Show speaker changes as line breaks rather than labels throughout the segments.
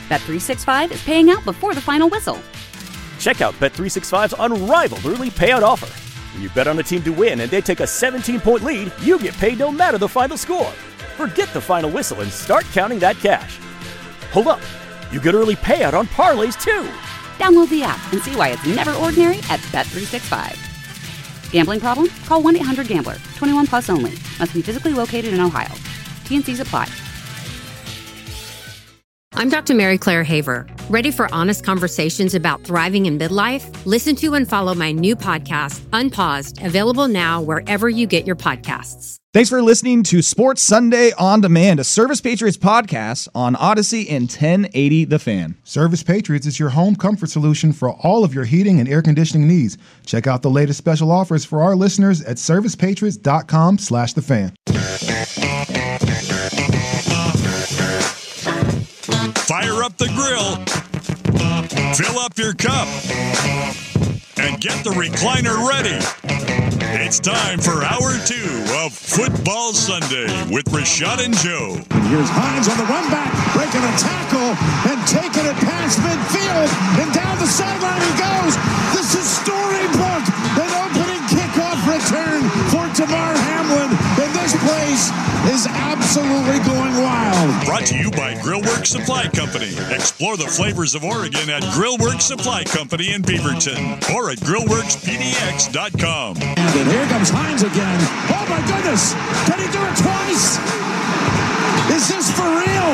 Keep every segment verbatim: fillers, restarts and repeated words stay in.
Bet three sixty-five is paying out before the final whistle.
Check out Bet three sixty-five's unrivaled early payout offer. When you bet on a team to win and they take a seventeen-point lead, you get paid no matter the final score. Forget the final whistle and start counting that cash. Hold up. You get early payout on parlays, too.
Download the app and see why it's never ordinary at Bet three sixty-five. Gambling problem? Call one eight hundred gambler. twenty-one plus only. Must be physically located in Ohio. T N Cs apply.
I'm Doctor Mary Claire Haver. Ready for honest conversations about thriving in midlife? Listen to and follow my new podcast, Unpaused, available now wherever you get your podcasts.
Thanks for listening to Sports Sunday On Demand, a Service Patriots podcast on Odyssey and ten eighty The Fan.
Service Patriots is your home comfort solution for all of your heating and air conditioning needs. Check out the latest special offers for our listeners at servicepatriots.com slash the fan.
Fire up the grill, fill up your cup, and get the recliner ready. It's time for hour two of Football Sunday with Rashad and Joe.
And here's Hines on the run back, breaking a tackle and taking it past midfield, and down the sideline he goes. This is storybook, an opening kickoff return for Damar Hamlin, and this place is absolutely going wild.
Brought to you by Grillworks Supply Company. Explore the flavors of Oregon at Grillworks Supply Company in Beaverton or at grill works p d x dot com.
And here comes Hines again. Oh my goodness! Can he do it twice? Is this for real?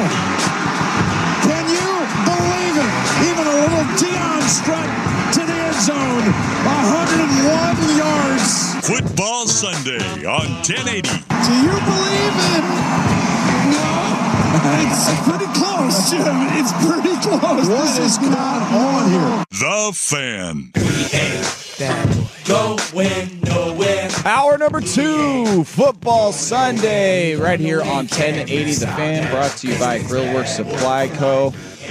Can you believe it? Even a little Dion strut to the end zone. one hundred one yards.
Football Sunday on ten eighty.
Do you believe it? No. It's pretty close, Jim. It's pretty close. What is going on here?
The Fan.
We ain't that going nowhere.
Hour number two, Football Sunday, right here on ten eighty The Fan, brought to you by Grillworks Supply Co.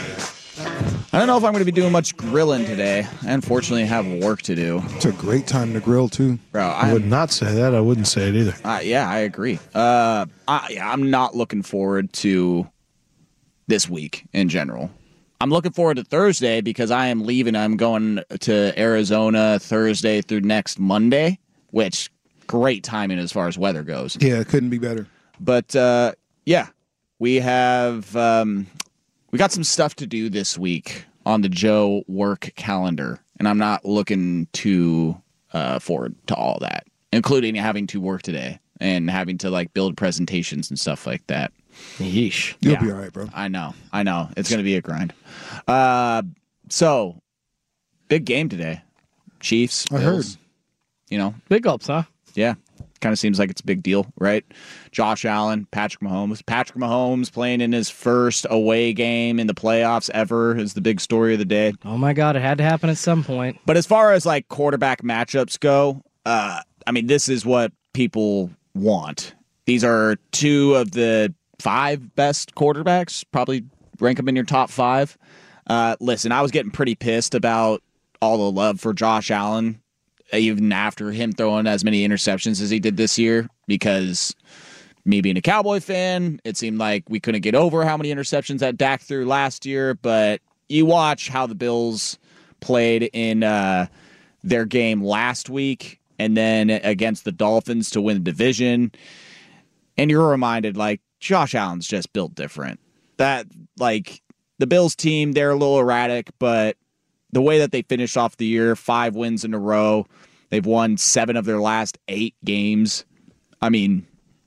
I don't know if I'm going to be doing much grilling today. I unfortunately have work to do.
It's a great time to grill, too.
Bro,
I, I would not say that. I wouldn't say it either.
Uh, yeah, I agree. Uh, I, yeah, I'm not looking forward to this week in general. I'm looking forward to Thursday because I am leaving. I'm going to Arizona Thursday through next Monday, which great timing as far as weather goes.
Yeah, it couldn't be better.
But, uh, yeah, we have... Um, We got some stuff to do this week on the Joe work calendar, and I'm not looking too uh, forward to all that, including having to work today and having to like build presentations and stuff like that.
Yeesh.
You'll
Yeah.
be all right, bro.
I know. I know. It's going to be a grind. Uh, so, big game today. Chiefs,
I
Bills.
heard.
You know,
Big ups, huh?
yeah. Kind of seems like it's a big deal, right? Josh Allen, Patrick Mahomes. Patrick Mahomes playing in his first away game in the playoffs ever is the big story of the day.
Oh, my God. It had to happen at some point.
But as far as like quarterback matchups go, uh, I mean, this is what people want. These are two of the five best quarterbacks. Probably rank them in your top five. Uh, listen, I was getting pretty pissed about all the love for Josh Allen, even after him throwing as many interceptions as he did this year, because me being a Cowboy fan, it seemed like we couldn't get over how many interceptions that Dak threw last year. But you watch how the Bills played in uh, their game last week and then against the Dolphins to win the division, and you're reminded, like, Josh Allen's just built different. That, like, the Bills team, they're a little erratic, but the way that they finished off the year, five wins in a row, they've won seven of their last eight games. I mean,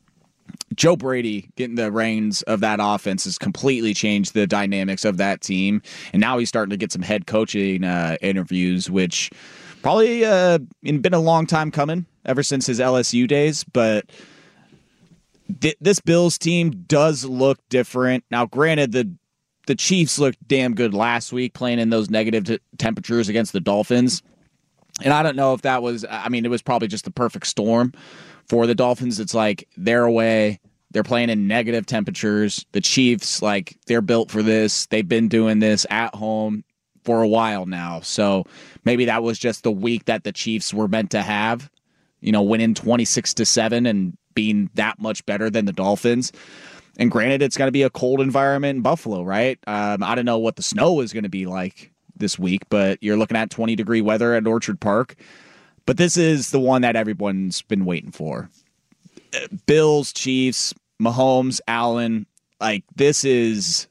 Joe Brady getting the reins of that offense has completely changed the dynamics of that team. And now he's starting to get some head coaching uh, interviews, which probably uh, been a long time coming ever since his L S U days. But th- this Bills team does look different. Now, granted, the The Chiefs looked damn good last week playing in those negative t- temperatures against the Dolphins. And I don't know if that was, I mean, it was probably just the perfect storm for the Dolphins. It's like they're away, they're playing in negative temperatures. The Chiefs, like, they're built for this. They've been doing this at home for a while now. So maybe that was just the week that the Chiefs were meant to have, you know, winning twenty-six to seven and being that much better than the Dolphins. And granted, it's going to be a cold environment in Buffalo, right? Um, I don't know what the snow is going to be like this week, but you're looking at twenty degree weather at Orchard Park. But this is the one that everyone's been waiting for. Bills, Chiefs, Mahomes, Allen, like this is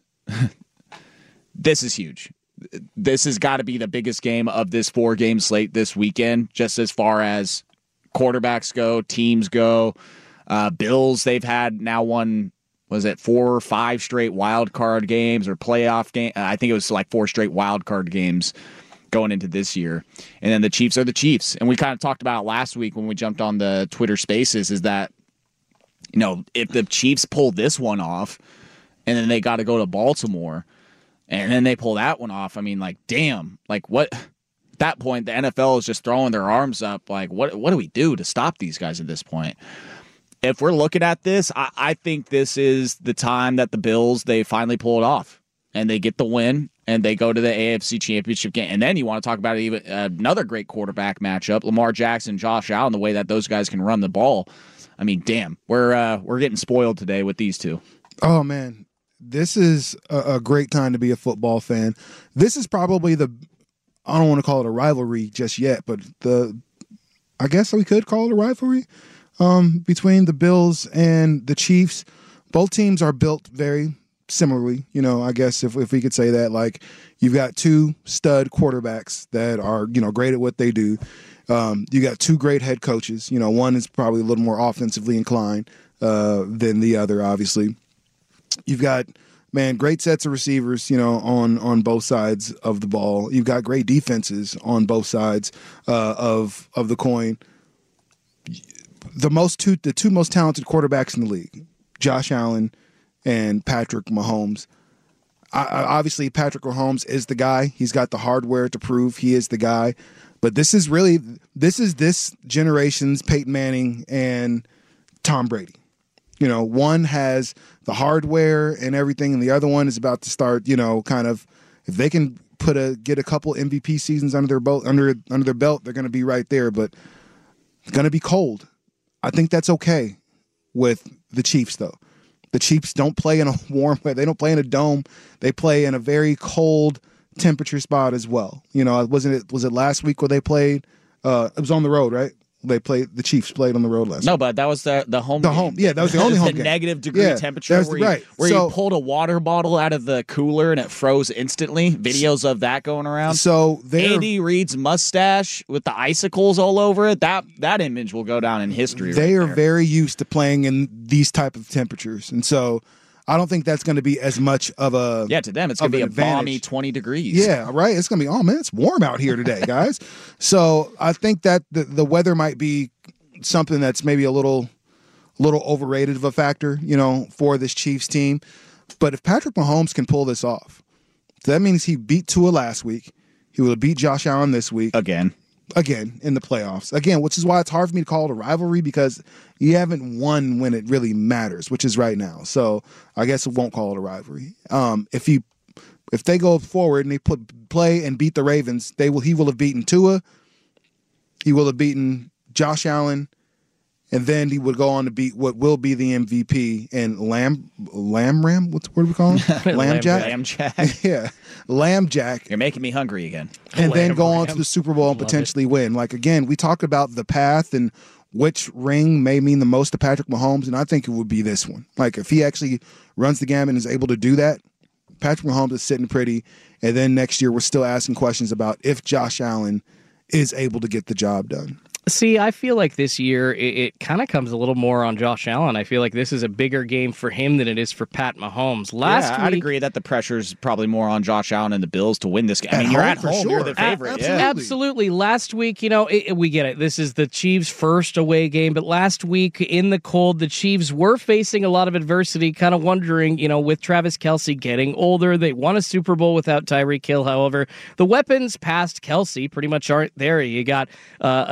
this is huge. This has got to be the biggest game of this four-game slate this weekend, just as far as quarterbacks go, teams go. Uh, Bills, they've had now won, was it four or five straight wild card games or playoff game? I think it was like four straight wild card games going into this year. And then the Chiefs are the Chiefs. And we kind of talked about it last week when we jumped on the Twitter Spaces is that, you know, if the Chiefs pull this one off and then they got to go to Baltimore and then they pull that one off, I mean, like, damn, like what? At that point, the N F L is just throwing their arms up. Like, what, what do we do to stop these guys at this point? If we're looking at this, I, I think this is the time that the Bills, they finally pull it off and they get the win and they go to the A F C Championship game. And then you want to talk about even uh, another great quarterback matchup, Lamar Jackson, Josh Allen, the way that those guys can run the ball. I mean, damn, we're uh, we're getting spoiled today with these two.
Oh, man, this is a, a great time to be a football fan. This is probably the, I don't want to call it a rivalry just yet, but the, I guess we could call it a rivalry. Um, between the Bills and the Chiefs. Both teams are built very similarly, you know, I guess if if we could say that. Like, you've got two stud quarterbacks that are, you know, great at what they do. Um, you got two great head coaches. You know, one is probably a little more offensively inclined uh, than the other, obviously. You've got, man, great sets of receivers, you know, on, on both sides of the ball. You've got great defenses on both sides uh, of of the coin. The most two, the two most talented quarterbacks in the league, Josh Allen and Patrick Mahomes. I, I, obviously, Patrick Mahomes is the guy. He's got the hardware to prove he is the guy. But this is really this is this generation's Peyton Manning and Tom Brady. You know, one has the hardware and everything, and the other one is about to start. You know, kind of if they can put a get a couple M V P seasons under their belt, under under their belt, they're going to be right there. But it's going to be cold. I think that's okay with the Chiefs, though. The Chiefs don't play in a warm way. They don't play in a dome. They play in a very cold temperature spot as well. You know, wasn't it? Was it last week where they played? Uh, it was on the road, right? They played. The Chiefs played on the road last.
No,
week.
but that was the the home.
The
game.
home, yeah, that was the only home
the
game.
Negative degree
yeah,
temperature where, you,
right.
where
so,
you pulled a water bottle out of the cooler and it froze instantly. Videos of that going around.
So
Andy Reid's mustache with the icicles all over it. That that image will go down in history.
They
right
are
there.
very used to playing in these type of temperatures, and so I don't think that's going to be as much of a
yeah to them. It's going to be a
advantage.
balmy twenty degrees.
Yeah, right. It's going to be oh man, it's warm out here today, guys. So I think that the the weather might be something that's maybe a little, little overrated of a factor, you know, for this Chiefs team. But if Patrick Mahomes can pull this off, that means he beat Tua last week. He will beat Josh Allen this week
again,
again in the playoffs again, which is why it's hard for me to call it a rivalry because you haven't won when it really matters, which is right now. So I guess it won't call it a rivalry. Um, if he, if they go forward and they put play and beat the Ravens, they will. He will have beaten Tua. He will have beaten Josh Allen, and then he would go on to beat what will be the M V P and Lamb Lamb Ram. What's what do we call him? Lamb Jack.
Lamb Jack.
Yeah, Lamb Jack.
You're making me hungry again.
And
Lamb
then go on
Ram.
to the Super Bowl and
Love
potentially win. Like again, we talked about the path and which ring may mean the most to Patrick Mahomes, and I think it would be this one. Like if he actually runs the gamut and is able to do that, Patrick Mahomes is sitting pretty. And then next year, we're still asking questions about if Josh Allen is able to get the job done.
See, I feel like this year it, it kind of comes a little more on Josh Allen. I feel like this is a bigger game for him than it is for Pat Mahomes. Last
yeah,
week,
I'd agree that the pressure's probably more on Josh Allen and the Bills to win this game. I
At
mean, you're
home,
at
for
home,
sure.
you're the favorite.
A-
yeah.
absolutely.
Absolutely. Last week, you know, it, we get it. This is the Chiefs' first away game, but last week in the cold, the Chiefs were facing a lot of adversity, kind of wondering, you know, with Travis Kelce getting older, they won a Super Bowl without Tyreek Hill. However, the weapons past Kelce pretty much aren't there. You got uh, a sometimes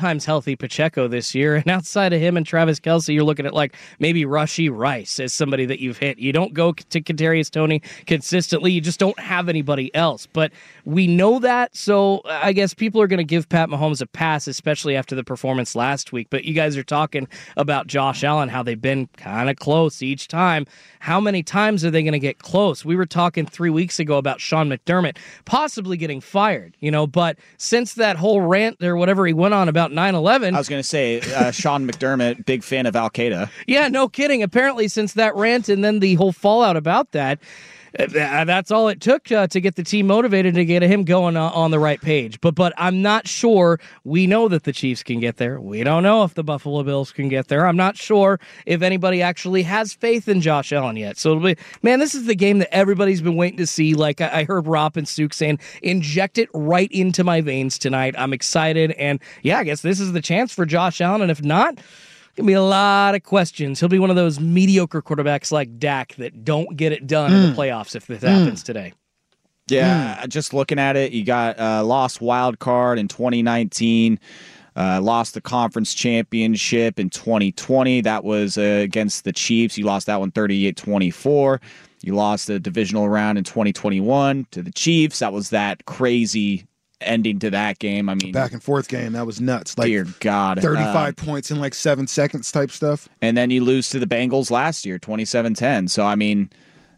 times healthy Pacheco this year. And outside of him and Travis Kelce, you're looking at like maybe Rashee Rice as somebody that you've hit. You don't go to Kadarius Toney consistently. You just don't have anybody else. But we know that, so I guess people are going to give Pat Mahomes a pass, especially after the performance last week. But you guys are talking about Josh Allen, how they've been kind of close each time. How many times are they going to get close? We were talking three weeks ago about Sean McDermott possibly getting fired, you know, but since that whole rant or whatever he went on about nine eleven.
I was going to say, uh, Sean McDermott, big fan of Al-Qaeda.
Yeah, no kidding. Apparently, since that rant and then the whole fallout about that, uh, that's all it took uh, to get the team motivated to get him going uh, on the right page. But but I'm not sure. We know that the Chiefs can get there. We don't know if the Buffalo Bills can get there. I'm not sure if anybody actually has faith in Josh Allen yet. So, it'll be, man, this is the game that everybody's been waiting to see. Like I, I heard Rob and Suk saying, inject it right into my veins tonight. I'm excited. And yeah, I guess this is the chance for Josh Allen. And if not, gonna be a lot of questions. He'll be one of those mediocre quarterbacks like Dak that don't get it done mm. in the playoffs if this mm. happens today.
Yeah, mm. just looking at it, you got uh, lost wild card in twenty nineteen, uh, lost the conference championship in twenty twenty. That was uh, against the Chiefs. You lost that one thirty-eight twenty-four. You lost the divisional round in twenty twenty-one to the Chiefs. That was that crazy ending to that game. I mean,
back and forth game, that was nuts. Like,
dear God,
thirty-five
uh,
points in like seven seconds type stuff.
And then you lose to the Bengals last year, twenty-seven ten. So I mean,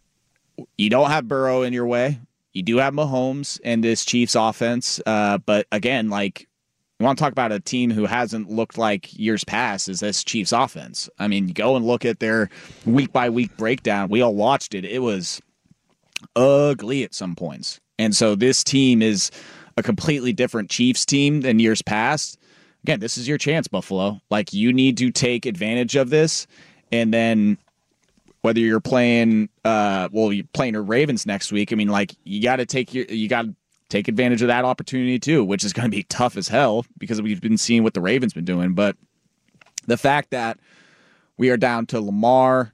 you don't have Burrow in your way. You do have Mahomes and this Chiefs offense. Uh, but again, like, you want to talk about a team who hasn't looked like years past is this Chiefs offense. I mean, you go and look at their week by week breakdown. We all watched it. It was ugly at some points. And so this team is a completely different Chiefs team than years past. Again, this is your chance, Buffalo. Like, you need to take advantage of this. And then whether you're playing, uh, well, you're playing the Ravens next week. I mean, like, you got to take your, you got to take advantage of that opportunity too, which is going to be tough as hell because we've been seeing what the Ravens been doing. But the fact that we are down to Lamar,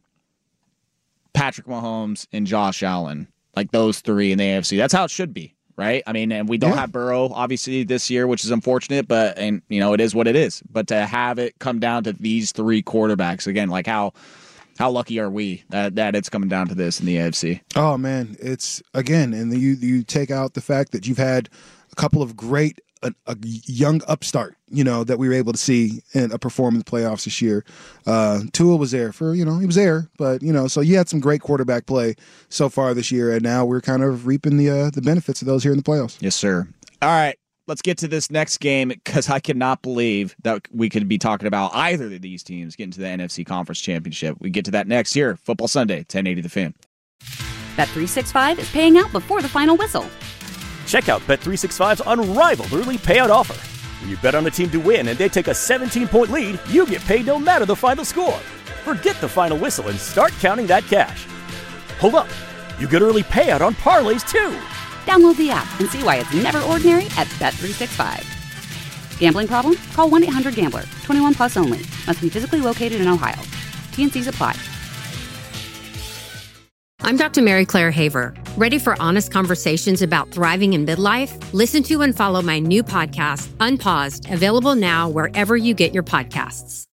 Patrick Mahomes, and Josh Allen, like those three in the A F C, that's how it should be. Right? I mean, and we don't yeah. have Burrow, obviously, this year, which is unfortunate, but, and you know, it is what it is. But to have it come down to these three quarterbacks, again, like how how lucky are we that, that it's coming down to this in the A F C?
Oh, man, it's, again, and you, you take out the fact that you've had a couple of great, a, a young upstart, you know, that we were able to see in a perform in the playoffs this year. Uh, Tua was there for, you know, he was there, but, you know, so you had some great quarterback play so far this year, and now we're kind of reaping the uh, the benefits of those here in the playoffs.
Yes, sir. All right, let's get to this next game because I cannot believe that we could be talking about either of these teams getting to the N F C Conference Championship. We get to that next year. Football Sunday, ten eighty The Fan.
Bet three sixty-five is paying out before the final whistle.
Check out Bet three sixty-five's unrivaled early payout offer. When you bet on a team to win and they take a seventeen-point lead, you get paid no matter the final score. Forget the final whistle and start counting that cash. Hold up. You get early payout on parlays, too.
Download the app and see why it's never ordinary at Bet three sixty-five. Gambling problem? Call one eight hundred gambler. twenty-one plus only. Must be physically located in Ohio. T N Cs apply.
I'm Doctor Mary Claire Haver. Ready for honest conversations about thriving in midlife? Listen to and follow my new podcast, Unpaused, available now wherever you get your podcasts.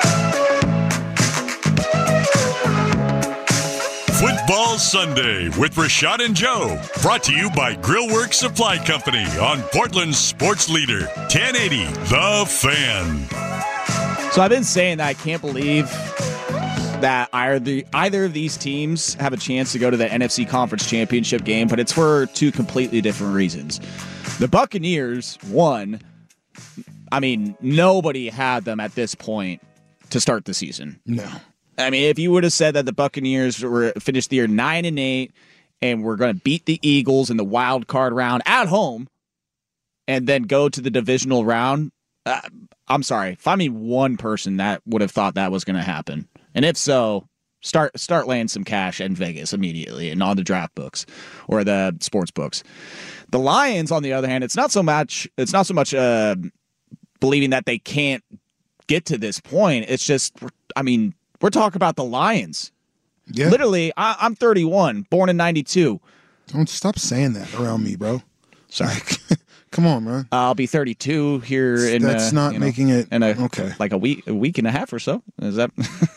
Football Sunday with Rashad and Joe. Brought to you by Grillworks Supply Company on Portland's sports leader, ten eighty The Fan.
So I've been saying that I can't believe that either, either of these teams have a chance to go to the N F C Conference Championship game, but it's for two completely different reasons. The Buccaneers, one, I mean, nobody had them at this point to start the season.
No.
I mean, if you would have said that the Buccaneers were finished the year nine and eight and we're going to beat the Eagles in the wild card round at home and then go to the divisional round, uh, I'm sorry. Find me one person that would have thought that was going to happen. And if so, start start laying some cash in Vegas immediately and on the draft books or the sports books. The Lions, on the other hand, it's not so much. It's not so much uh, believing that they can't get to this point. It's just, I mean, we're talking about the Lions.
Yeah.
Literally, I, I'm thirty-one, born in ninety-two.
Don't stop saying that around me, bro.
Sorry.
Come on, man.
I'll be thirty-two here in
That's
uh,
not
you know,
making it
in a,
okay.
like a week, a week and a half or so. Is that?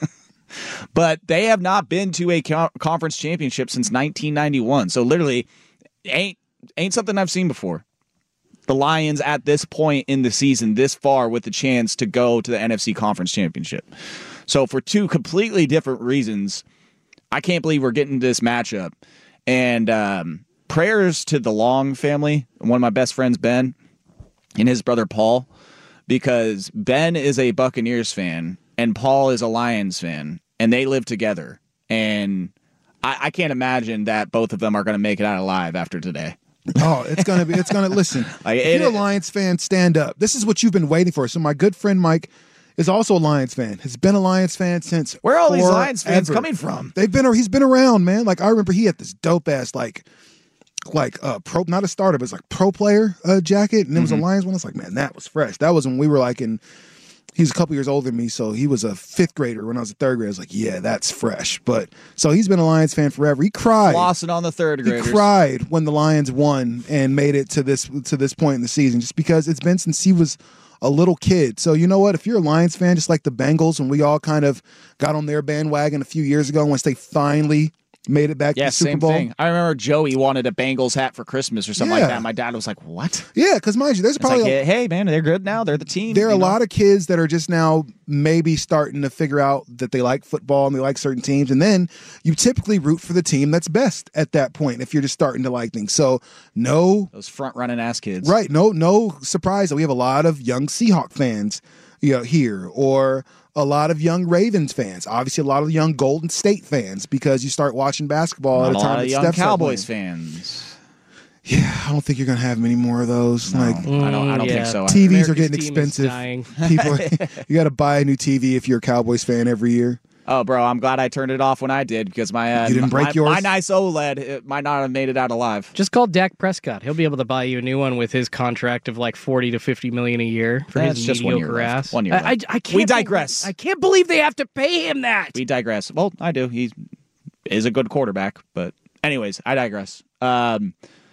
But they have not been to a co- conference championship since nineteen ninety-one. So literally, ain't ain't something I've seen before. The Lions at this point in the season, this far, with the chance to go to the N F C Conference Championship. So for two completely different reasons, I can't believe we're getting this matchup. And um, prayers to the Long family, one of my best friends, Ben, and his brother, Paul, because Ben is a Buccaneers fan and Paul is a Lions fan, and they live together. And I, I can't imagine that both of them are going to make it out alive after today.
Oh, it's gonna be. It's gonna listen.
Like,
if
it-
you're a Lions fan, stand up. This is what you've been waiting for. So my good friend Mike is also a Lions fan. Has been a Lions fan since.
Where are all these Lions fans
forever.
coming from?
They've been. He's been around, man. Like I remember, he had this dope ass like, like uh pro, not a starter, but it's like pro player uh, jacket, and it was
Mm-hmm.
a Lions one. I was like, man, that was fresh. That was when we were like in. He's a couple years older than me, so he was a fifth grader when I was a third grader. I was like, yeah, that's fresh. But so he's been a Lions fan forever. He cried.
Flossing on the third
He
graders.
cried when the Lions won and made it to this to this point in the season, just because it's been since he was a little kid. So you know what? If you're a Lions fan, just like the Bengals, and we all kind of got on their bandwagon a few years ago once they finally made it back
Yeah,
to the Super
same
Bowl.
thing. I remember Joey wanted a Bengals hat for Christmas or something
Yeah.
like that. My dad was like, what?
Yeah, because mind you, there's
It's
probably
like,
a,
hey, man, they're good now. They're the team.
there are a
you know?
lot of kids that are just now maybe starting to figure out that they like football and they like certain teams. And then you typically root for the team that's best at that point if you're just starting to like things. So no
Those front-running ass kids.
Right. No, no surprise that we have a lot of young Seahawk fans, you know, here, or a lot of young Ravens fans. Obviously, a lot of young Golden State fans, because you start watching basketball
Not
at
a
a time
lot
that
of young
Steph's not
Cowboys
playing.
fans.
Yeah, I don't think you're gonna have many more of those.
No,
Like
I don't. I don't
yeah.
think so.
T Vs are
America's
getting
team is
expensive.
dying.
People, you got to buy a new T V if you're a Cowboys fan every year.
Oh, bro, I'm glad I turned it off when I did, because my uh,
You didn't break
my,
yours?
my nice OLED it might not have made it out alive.
Just call Dak Prescott. He'll be able to buy you a new one with his contract of like forty to fifty million a year for
That's
his
just one year
mediocre
left.
ass.
One year
I, I,
left.
I can't
We
believe-
digress.
I can't believe they have to pay him that.
We digress. Well, I do. He is a good quarterback, but anyways, I digress. Um,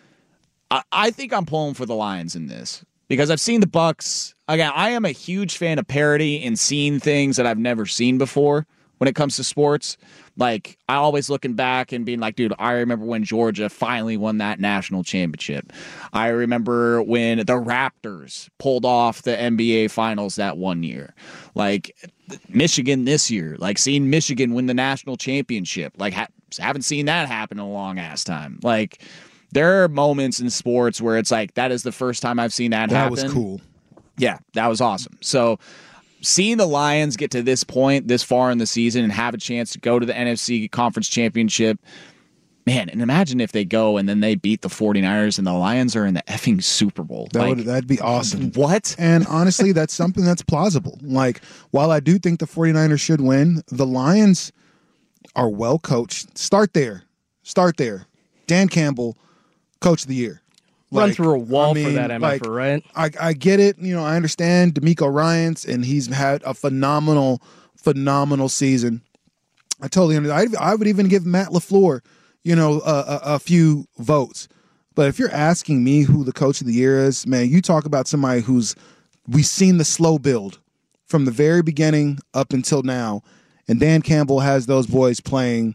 I, I think I'm pulling for the Lions in this because I've seen the Bucks. Again, I am a huge fan of parity and seeing things that I've never seen before when it comes to sports. Like, I always looking back and being like, dude, I remember when Georgia finally won that national championship. I remember when the Raptors pulled off the N B A finals that one year. Like, Michigan this year, like seeing Michigan win the national championship. Like, ha- haven't seen that happen in a long ass time. Like, there are moments in sports where it's like, that is the first time I've seen that,
That
happen.
was cool.
Yeah, that was awesome. So, seeing the Lions get to this point, this far in the season, and have a chance to go to the N F C Conference Championship, man, and imagine if they go and then they beat the 49ers and the Lions are in the effing Super Bowl.
That
Like,
would that'd be awesome.
what?
And honestly, that's something that's plausible. Like, while I do think the 49ers should win, the Lions are well coached. Start there. Start there. Dan Campbell, coach of the year.
Run
Like,
through a wall
I mean,
for that M F R,
like,
right?
I, I get it. You know, I understand D'Amico Ryans, and he's had a phenomenal, phenomenal season. I totally understand. I, I would even give Matt LaFleur, you know, a, a, a few votes. But if you're asking me who the coach of the year is, man, you talk about somebody who's we've seen the slow build from the very beginning up until now, and Dan Campbell has those boys playing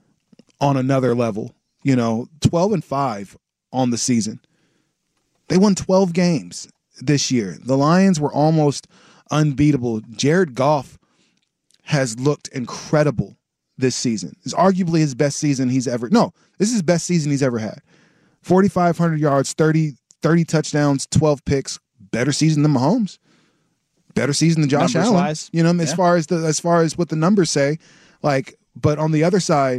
on another level. You know, twelve and five on the season. They won twelve games this year. The Lions were almost unbeatable. Jared Goff has looked incredible this season. It's arguably his best season he's ever. No, this is his best season he's ever had. forty-five hundred yards, thirty, thirty touchdowns, twelve picks. Better season than Mahomes. Better season than Josh
Numbers
Allen.
wise,
you know, as
yeah.
far as the as far as what the numbers say. Like, but on the other side,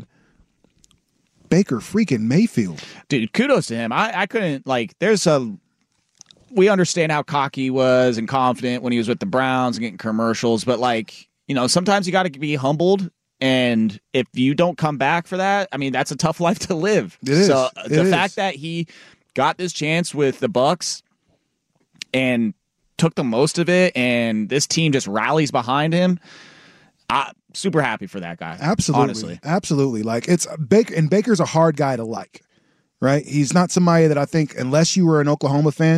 Baker freaking Mayfield.
Dude, kudos to him. I, I couldn't, like, there's a, we understand how cocky he was and confident when he was with the Browns and getting commercials, but, like, you know, sometimes you got to be humbled, and if you don't come back for that, I mean, that's a tough life to live.
It is.
So
It
the
is.
fact that he got this chance with the Bucks and took the most of it, and this team just rallies behind him, I'm super happy for that guy.
Absolutely.
Honestly.
Absolutely. Like, it's Baker, and Baker's a hard guy to like, right? He's not somebody that I think, unless you were an Oklahoma fan,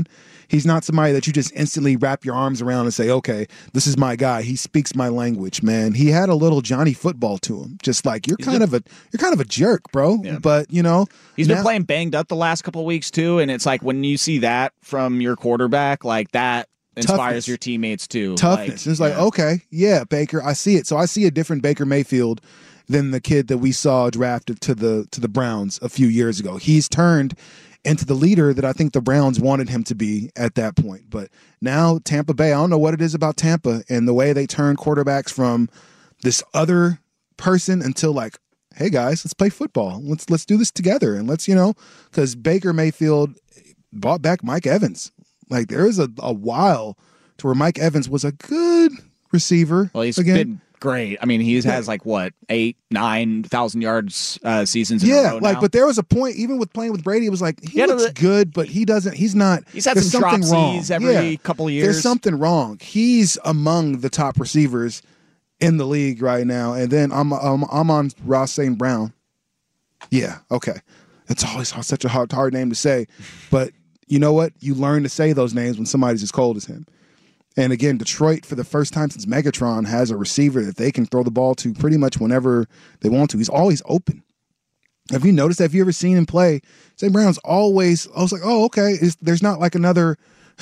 He's not somebody that you just instantly wrap your arms around and say, okay, this is my guy. He speaks my language, man. He had a little Johnny football to him. Just like you're
He's
kind
been,
of a you're kind of a jerk, bro.
Yeah.
But you know,
he's
now,
been playing banged up the last couple of weeks too, and it's like when you see that from your quarterback, like that inspires
toughness.
your teammates too.
Toughness.
Like,
it's like,
yeah.
okay, yeah, Baker, I see it. So I see a different Baker Mayfield than the kid that we saw drafted to the to the Browns a few years ago. He's turned into the leader that I think the Browns wanted him to be at that point. But now Tampa Bay, I don't know what it is about Tampa and the way they turn quarterbacks from this other person until like, hey guys, let's play football. Let's let's do this together. And let's, you know, because Baker Mayfield brought back Mike Evans. Like there is a, a while to where Mike Evans was a good receiver.
Well, he's
again.
been great. I mean, he has like what eight, nine thousand yards uh, seasons. In
Yeah,
a row
like,
now.
but there was a point even with playing with Brady. It was like he
Yeah,
looks
the-
good, but he doesn't. He's not.
He's had
there's
some
something
dropsies
wrong.
every
Yeah.
couple of years.
There's something wrong. He's among the top receivers in the league right now. And then I'm I'm, I'm on Ross Saint Brown. Yeah, okay. It's always such a hard hard name to say, but you know what? You learn to say those names when somebody's as cold as him. And again, Detroit, for the first time since Megatron, has a receiver that they can throw the ball to pretty much whenever they want to. He's always open. Have you noticed that? Have you ever seen him play? Saint Brown's always, I was like, oh, okay. It's, there's not like another,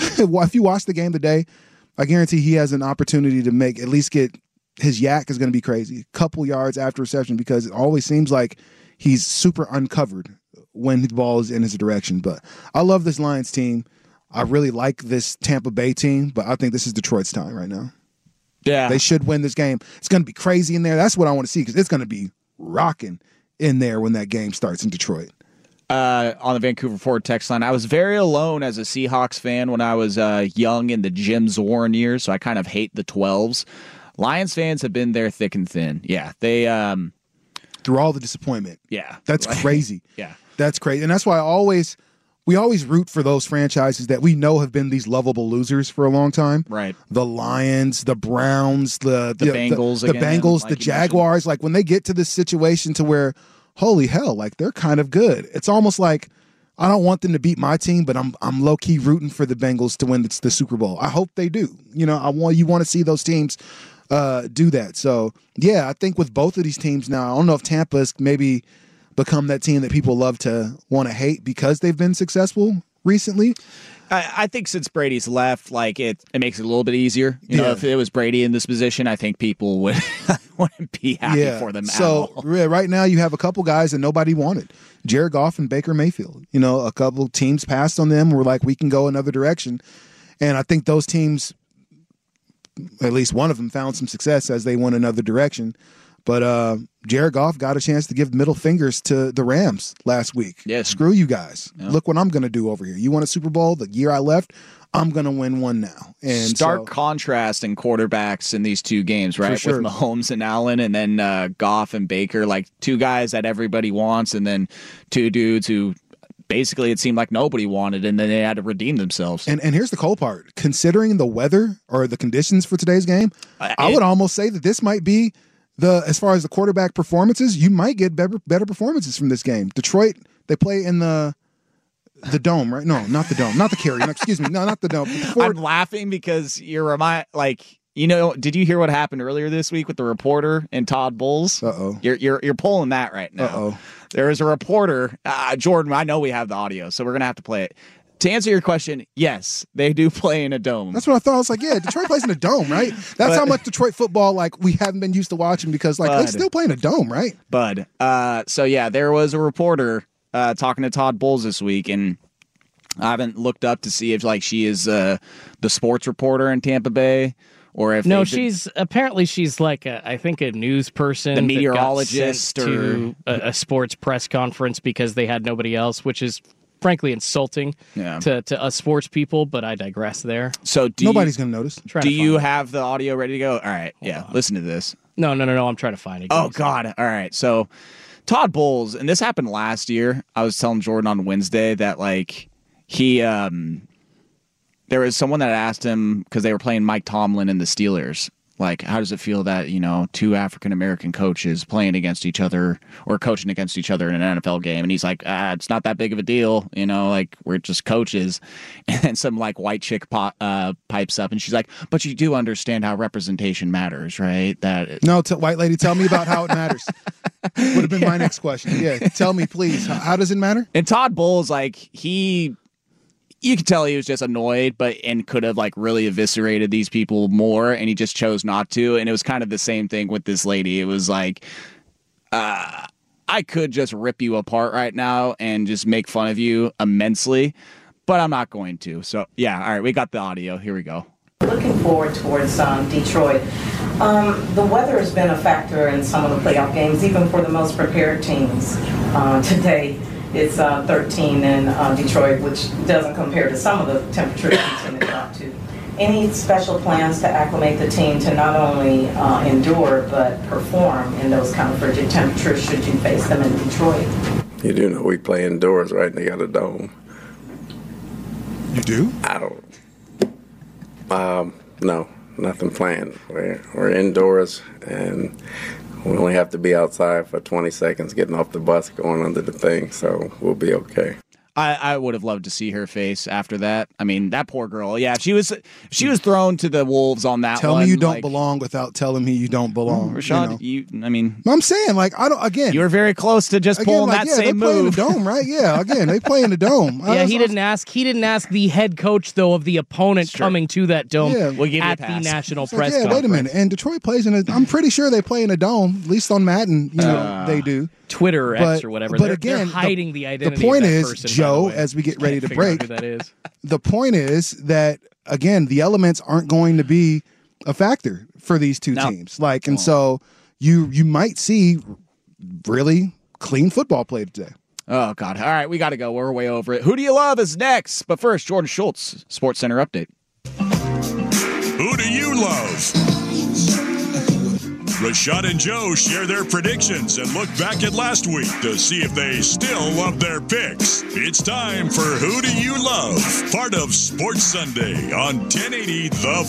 if you watch the game today, I guarantee he has an opportunity to make, at least get, his yak is going to be crazy. A couple yards after reception because it always seems like he's super uncovered when the ball is in his direction. But I love this Lions team. I really like this Tampa Bay team, but I think this is Detroit's time right now.
Yeah.
They should win this game. It's going to be crazy in there. That's what I want to see because it's going to be rocking in there when that game starts in Detroit.
Uh, on the Vancouver Ford text line, I was very alone as a Seahawks fan when I was uh, young in the Jim Zorn years, so I kind of hate the twelves. Lions fans have been there thick and thin. Yeah, they... Um,
Through all the disappointment.
Yeah.
That's crazy.
Yeah.
That's crazy. And that's why I always... We always root for those franchises that we know have been these lovable losers for a long time.
Right.
The Lions, the Browns, the
The
the,
Bengals
the, the
again,
Bengals,
like
the
you
Jaguars. Like when they get to this situation to where, holy hell, like they're kind of good. It's almost like I don't want them to beat my team, but I'm I'm low key rooting for the Bengals to win the, the Super Bowl. I hope they do. You know, I want you want to see those teams uh, do that. So yeah, I think with both of these teams now, I don't know if Tampa's maybe become that team that people love to want to hate because they've been successful recently.
I, I think since Brady's left, like it, it makes it a little bit easier. You know,
Yeah.
if it was Brady in this position, I think people would wouldn't be happy for them.
So
at all.
yeah, right now you have a couple guys that nobody wanted. Jared Goff and Baker Mayfield. You know, a couple teams passed on them. Were like, we can go another direction. And I think those teams, at least one of them, found some success as they went another direction. But uh, Jared Goff got a chance to give middle fingers to the Rams last week.
Yeah.
Screw you guys.
Yeah.
Look what I'm going to do over here. You won a Super Bowl the year I left. I'm going to win one now. And
stark
so,
contrast in quarterbacks in these two games, right?
sure.
With Mahomes and Allen, and then uh, Goff and Baker, like two guys that everybody wants, and then two dudes who basically it seemed like nobody wanted, and then they had to redeem themselves.
And and here's the cool part. Considering the weather or the conditions for today's game,
Uh,
I
it-
would almost say that this might be the, as far as the quarterback performances, you might get better better performances from this game. Detroit, they play in the the dome, right? No, not the dome, not the Carrier. No, excuse me, no, not the dome. The Ford-
I'm laughing because you're remind like you know. Did you hear what happened earlier this week with the reporter and Todd Bowles?
Uh oh.
You're you're you're pulling that right now.
Uh-oh.
There is a reporter, uh, Jordan. I know we have the audio, so we're gonna have to play it. To answer your question, yes, they do play in a dome.
That's what I thought. I was like, yeah, Detroit plays in a dome, right? That's
But-
how much Detroit football like we haven't been used to watching because like they
Bud.
still play in a dome, right?
Bud. Uh, so yeah, there was a reporter uh, talking to Todd Bowles this week, and I haven't looked up to see if like she is uh, the sports reporter in Tampa Bay or if
No,
they've been-
she's apparently she's like a, I think a news person,
The
that got
meteorologist
sent to a, a sports press conference because they had nobody else, which is frankly insulting
Yeah.
to, to us sports people. But I digress there.
So do
Nobody's
you,
going to notice.
Trying
do
to
you
find it.
have the audio ready to go? All right, yeah. Listen to this.
No, no, no, no. I'm trying to find it.
Oh God! All right, so Todd Bowles, and this happened last year. I was telling Jordan on Wednesday that like he, um, there was someone that asked him because they were playing Mike Tomlin and the Steelers Like, how does it feel that, you know, two African-American coaches playing against each other or coaching against each other in an N F L game? And he's like, ah, it's not that big of a deal. You know, like, we're just coaches. And then some, like, white chick po- uh, pipes up, and she's like, but you do understand how representation matters, right? That it-
No, t- white lady, tell me about how it matters. Would have been my next question. Yeah, tell me, please. How, how does it matter?
And Todd Bowles, like, he... You could tell he was just annoyed, but and could have like really eviscerated these people more, and he just chose not to. And it was kind of the same thing with this lady. It was like, uh, I could just rip you apart right now and just make fun of you immensely, but I'm not going to. So yeah, all right, we got the audio. Here we go.
Looking forward towards um, Detroit. Um, the weather has been a factor in some of the playoff games, even for the most prepared teams. Uh, today. It's uh, thirteen in uh, Detroit, which doesn't compare to some of the temperatures we tend to drop to. Any special plans to acclimate the team to not only uh, endure but perform in those kind of frigid temperatures should you face them in Detroit?
You do know we play indoors, right? And they got a dome.
You do?
I don't. Um, no, nothing planned. We're, we're indoors, and we only have to be outside for twenty seconds getting off the bus going under the thing, so we'll be okay.
I, I would have loved to see her face after that. I mean, that poor girl. Yeah, if she was if she was thrown to the wolves on that
Tell
one.
me you don't
like,
belong without telling me you don't belong.
Rashad,
you, know?
you, I mean.
I'm saying, like, I don't, again.
You were very close to just
again,
pulling
like,
that
yeah,
same
they play
move.
In the dome, right? Yeah, again, they play in the dome.
Yeah,
I,
he
I,
didn't ask. He didn't ask the head coach though of the opponent
Sure.
coming to that dome
Yeah.
We'll give you a
at the
pass.
national
It's like,
press
yeah,
conference.
wait a minute. And Detroit plays in a, I'm pretty sure they play in a dome, at least on Madden, you know,
Uh,
they do.
Twitter or X
But-
or whatever.
but
they're,
again,
they're
the-
hiding the, identity.
The point
of that
is,
person, by
Joe,
the way.
as we get
Can't
ready to
figure out
break,
who that is.
the point is that, again, the elements aren't going to be a factor for these two
No.
teams. Like, and so you you might see really clean football played today.
Oh, God. All right, we got to go. We're way over it. Who do you love is next. But first, Jordan Schultz, Sports Center update.
Who do you love? Rashad and Joe share their predictions and look back at last week to see if they still love their picks. It's time for Who Do You Love? Part of Sports Sunday on ten eighty The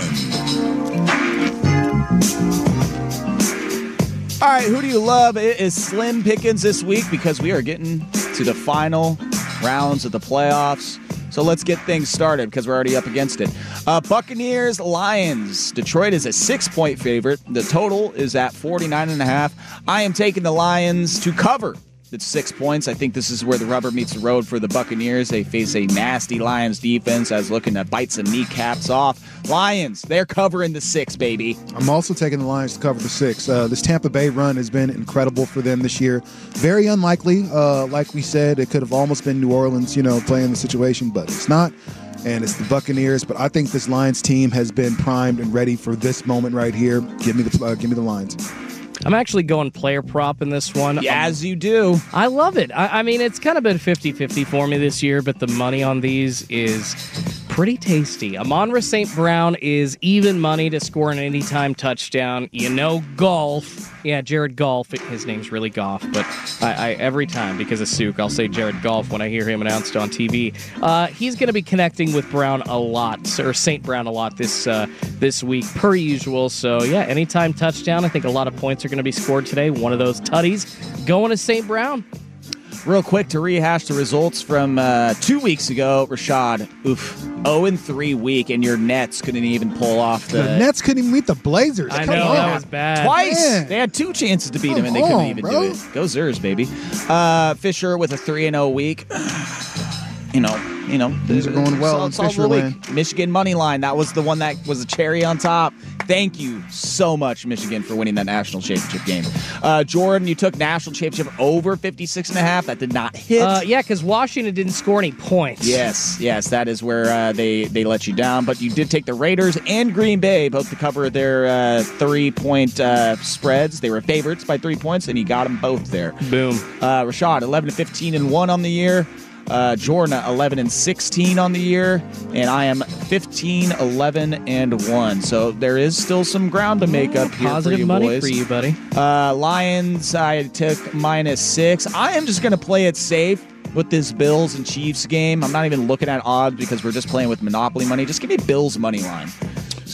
Fan.
All right, who do you love? It is slim pickings this week because we are getting to the final rounds of the playoffs. So let's get things started because we're already up against it. Uh, Buccaneers, Lions. Detroit is a six-point favorite. The total is at forty-nine and a half. I am taking the Lions to cover. It's six points. I think this is where the rubber meets the road for the Buccaneers. They face a nasty Lions defense that's looking to bite some kneecaps off. Lions, they're covering the six, baby.
I'm also taking the Lions to cover the six. Uh, this Tampa Bay run has been incredible for them this year. Very unlikely. Uh, like we said, it could have almost been New Orleans, you know, playing the situation, but it's not. And it's the Buccaneers. But I think this Lions team has been primed and ready for this moment right here. Give me the uh, give me the Lions.
I'm actually going player prop in this one.
Yeah, as you do.
I love it. I, I mean, it's kind of been fifty-fifty for me this year, but the money on these is pretty tasty. Amon-Ra Saint Brown is even money to score an anytime touchdown. You know, golf. Yeah, Jared Goff. His name's really Goff, but I, I every time, because of Suk, I'll say Jared Goff when I hear him announced on T V. Uh, he's going to be connecting with Brown a lot, or Saint Brown a lot this uh, this week, per usual. So, yeah, anytime touchdown. I think a lot of points are going to be scored today. One of those tutties going to Saint Brown.
Real quick to rehash the results from uh, two weeks ago, Rashad, oof, oh and three week, and your Nets couldn't even pull off the...
The Nets couldn't even meet the Blazers.
I
Come
know,
on.
that was bad.
Twice!
Man.
They had two chances to beat
Come
them, and they couldn't
on,
even
bro.
do it. Go Zers, baby. Uh, Fisher with a three and oh week. You know, you know.
Things are going well in
solid little
Fisherland.
week. Michigan money line. That was the one that was a cherry on top. Thank you so much, Michigan, for winning that national championship game. Uh, Jordan, you took national championship over fifty-six and a half. That did not hit.
Uh, yeah, because Washington didn't score any points.
Yes, yes, that is where uh, they, they let you down. But you did take the Raiders and Green Bay both to cover their uh, three-point uh, spreads. They were favorites by three points, and you got them both there.
Boom.
Uh, Rashad, eleven to fifteen and one on the year. Uh, Jordan, eleven and sixteen on the year. And I am fifteen, eleven and one. So there is still some ground to make up here
Positive
for you
money
boys.
for you, buddy.
Uh, Lions, I took minus six. I am just going to play it safe with this Bills and Chiefs game. I'm not even looking at odds because we're just playing with Monopoly money. Just give me Bills money line. Just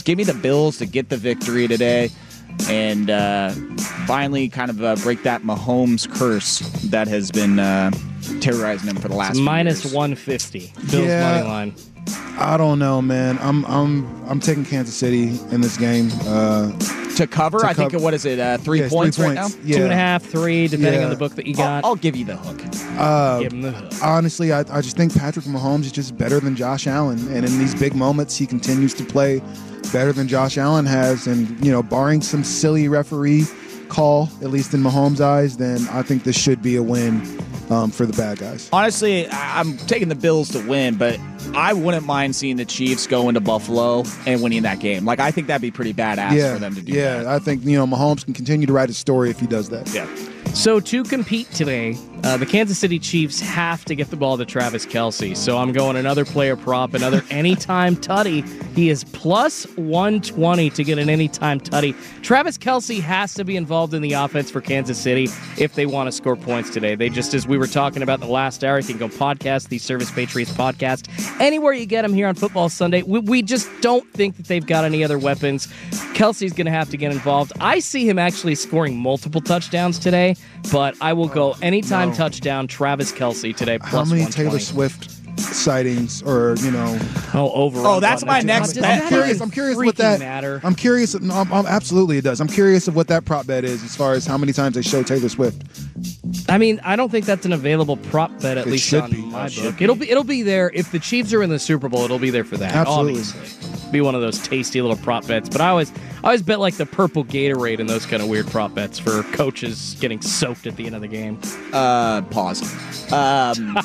Give me the Bills to get the victory today and uh, finally kind of uh, break that Mahomes curse that has been uh, terrorizing him for the last
it's
few
minus
years.
one fifty. Bills
Yeah.
money line.
I don't know, man. I'm I'm I'm taking Kansas City in this game. Uh,
To cover,
To
I think,
cover-
what is it, uh, three
yeah, it's
points
three
right
points.
now?
Yeah.
Two and a half, three, depending
Yeah.
on the book that you
I'll,
got.
I'll give you the hook.
Uh,
Give him the hook.
honestly, I, I just think Patrick Mahomes is just better than Josh Allen, and in these big moments, he continues to play better than Josh Allen has. And you know, barring some silly referee call, at least in Mahomes' eyes, then I think this should be a win um, for the bad guys.
Honestly, I- I'm taking the Bills to win, but I wouldn't mind seeing the Chiefs go into Buffalo and winning that game. Like, I think that'd be pretty badass
yeah,
for them to do
yeah.
that.
I think you know Mahomes can continue to write his story if he does that.
Yeah.
So to compete today, uh, the Kansas City Chiefs have to get the ball to Travis Kelce. So I'm going another player prop, another anytime tutty. He is plus one twenty to get an anytime tutty. Travis Kelce has to be involved in the offense for Kansas City if they want to score points today. They just, as we were talking about in the last hour, you can go podcast, the Service Patriots podcast, anywhere you get them here on Football Sunday. We, we just don't think that they've got any other weapons. Kelce's going to have to get involved. I see him actually scoring multiple touchdowns today, but I will go anytime
no.
touchdown Travis Kelce today.
How
Plus
many
one twenty.
Taylor Swift sightings, or you know?
Oh, over.
Oh, that's my next
Does
bet.
that
I'm curious.
even
I'm curious what that.
freaking matter.
I'm curious. No, I'm, I'm, absolutely, it does. I'm curious of what that prop bet is, as far as how many times they show Taylor Swift.
I mean, I don't think that's an available prop bet, at
It
least
should
on
be.
my
It should
book. It'll be it'll be there if the Chiefs are in the Super Bowl. It'll be there for that.
Absolutely.
Obviously, be one of those tasty little prop bets. But I always I always bet like the purple Gatorade and those kind of weird prop bets for coaches getting soaked at the end of the game.
Uh, pause. Um,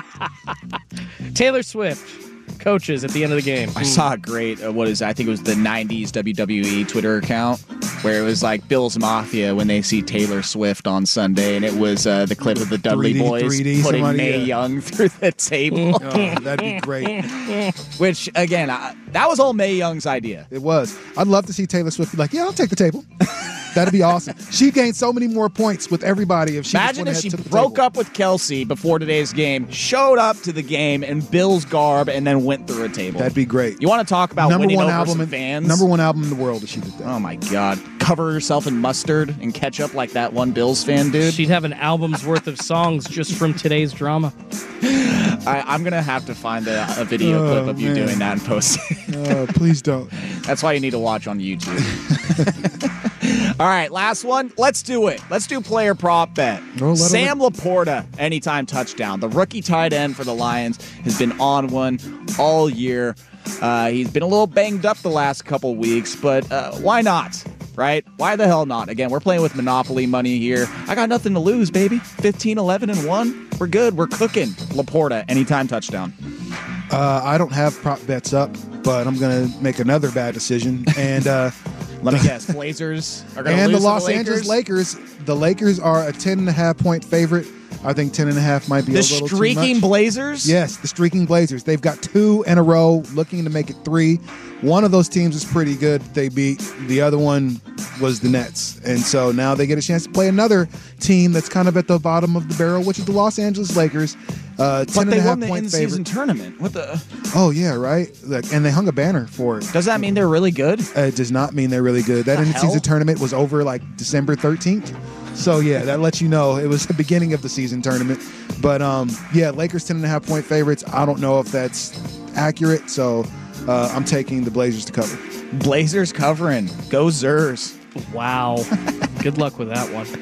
Taylor Swift. Coaches at the end of the game.
I saw a great, uh, what is it? I think it was the nineties W W E Twitter account where it was like Bill's Mafia when they see Taylor Swift on Sunday, and it was uh, the clip of the Dudley
three D,
Boys
three D,
putting
somebody,
Mae
yeah.
Young through the table.
Oh, that'd be great.
Which, again, I, that was all Mae Young's idea.
It was. I'd love to see Taylor Swift be like, "Yeah, I'll take the table." That'd be awesome. She'd gain so many more points with everybody if she
Imagine
just
if
went ahead
she
and took the
broke
table.
up with Kelsey before today's game, showed up to the game in Bill's garb, and then went through a table.
That'd be great.
You want to talk about
number
winning
one
over
album
some
in,
fans?
Number one album in the world if she did that.
Oh my God! Cover herself in mustard and ketchup like that one Bills fan dude.
She'd have an album's worth of songs just from today's drama.
I, I'm gonna have to find a, a video
Oh,
clip of you
man.
doing that and post it.
Uh, please don't.
That's why you need to watch on YouTube. All right, last one. Let's do it. Let's do player prop bet.
Oh, let
Sam Laporta, anytime touchdown. The rookie tight end for the Lions has been on one all year. Uh, he's been a little banged up the last couple weeks, but uh, why not? Right? Why the hell not? Again, we're playing with Monopoly money here. I got nothing to lose, baby. fifteen, eleven, and one. We're good. We're cooking. Laporta, anytime touchdown.
Uh, I don't have prop bets up, but I'm going to make another bad decision. And uh,
Let me guess. Blazers are going to
and
lose
the
to
Los
Lakers?
Angeles Lakers. The Lakers are a ten and a half point favorite. I think ten and a half might be
The
a little
streaking
too much.
Blazers?
Yes, the streaking Blazers. They've got two in a row, looking to make it three. One of those teams is pretty good. They beat the other one was the Nets, and so now they get a chance to play another team that's kind of at the bottom of the barrel, which is the Los Angeles Lakers. Uh, ten
But
and
they
a half
won the
point
in-season
favorite.
tournament. What the?
Oh yeah, right. Like, and they hung a banner for it.
Does that mean they're really good?
Uh, it does not mean they're really good. That
The
in-season
hell?
tournament was over like December thirteenth. So yeah, that lets you know it was the beginning of the season tournament. But um, yeah, Lakers ten and a half point favorites. I don't know if that's accurate, so uh, I'm taking the Blazers to cover.
Blazers covering. Go Zers.
Wow. Good luck with that one.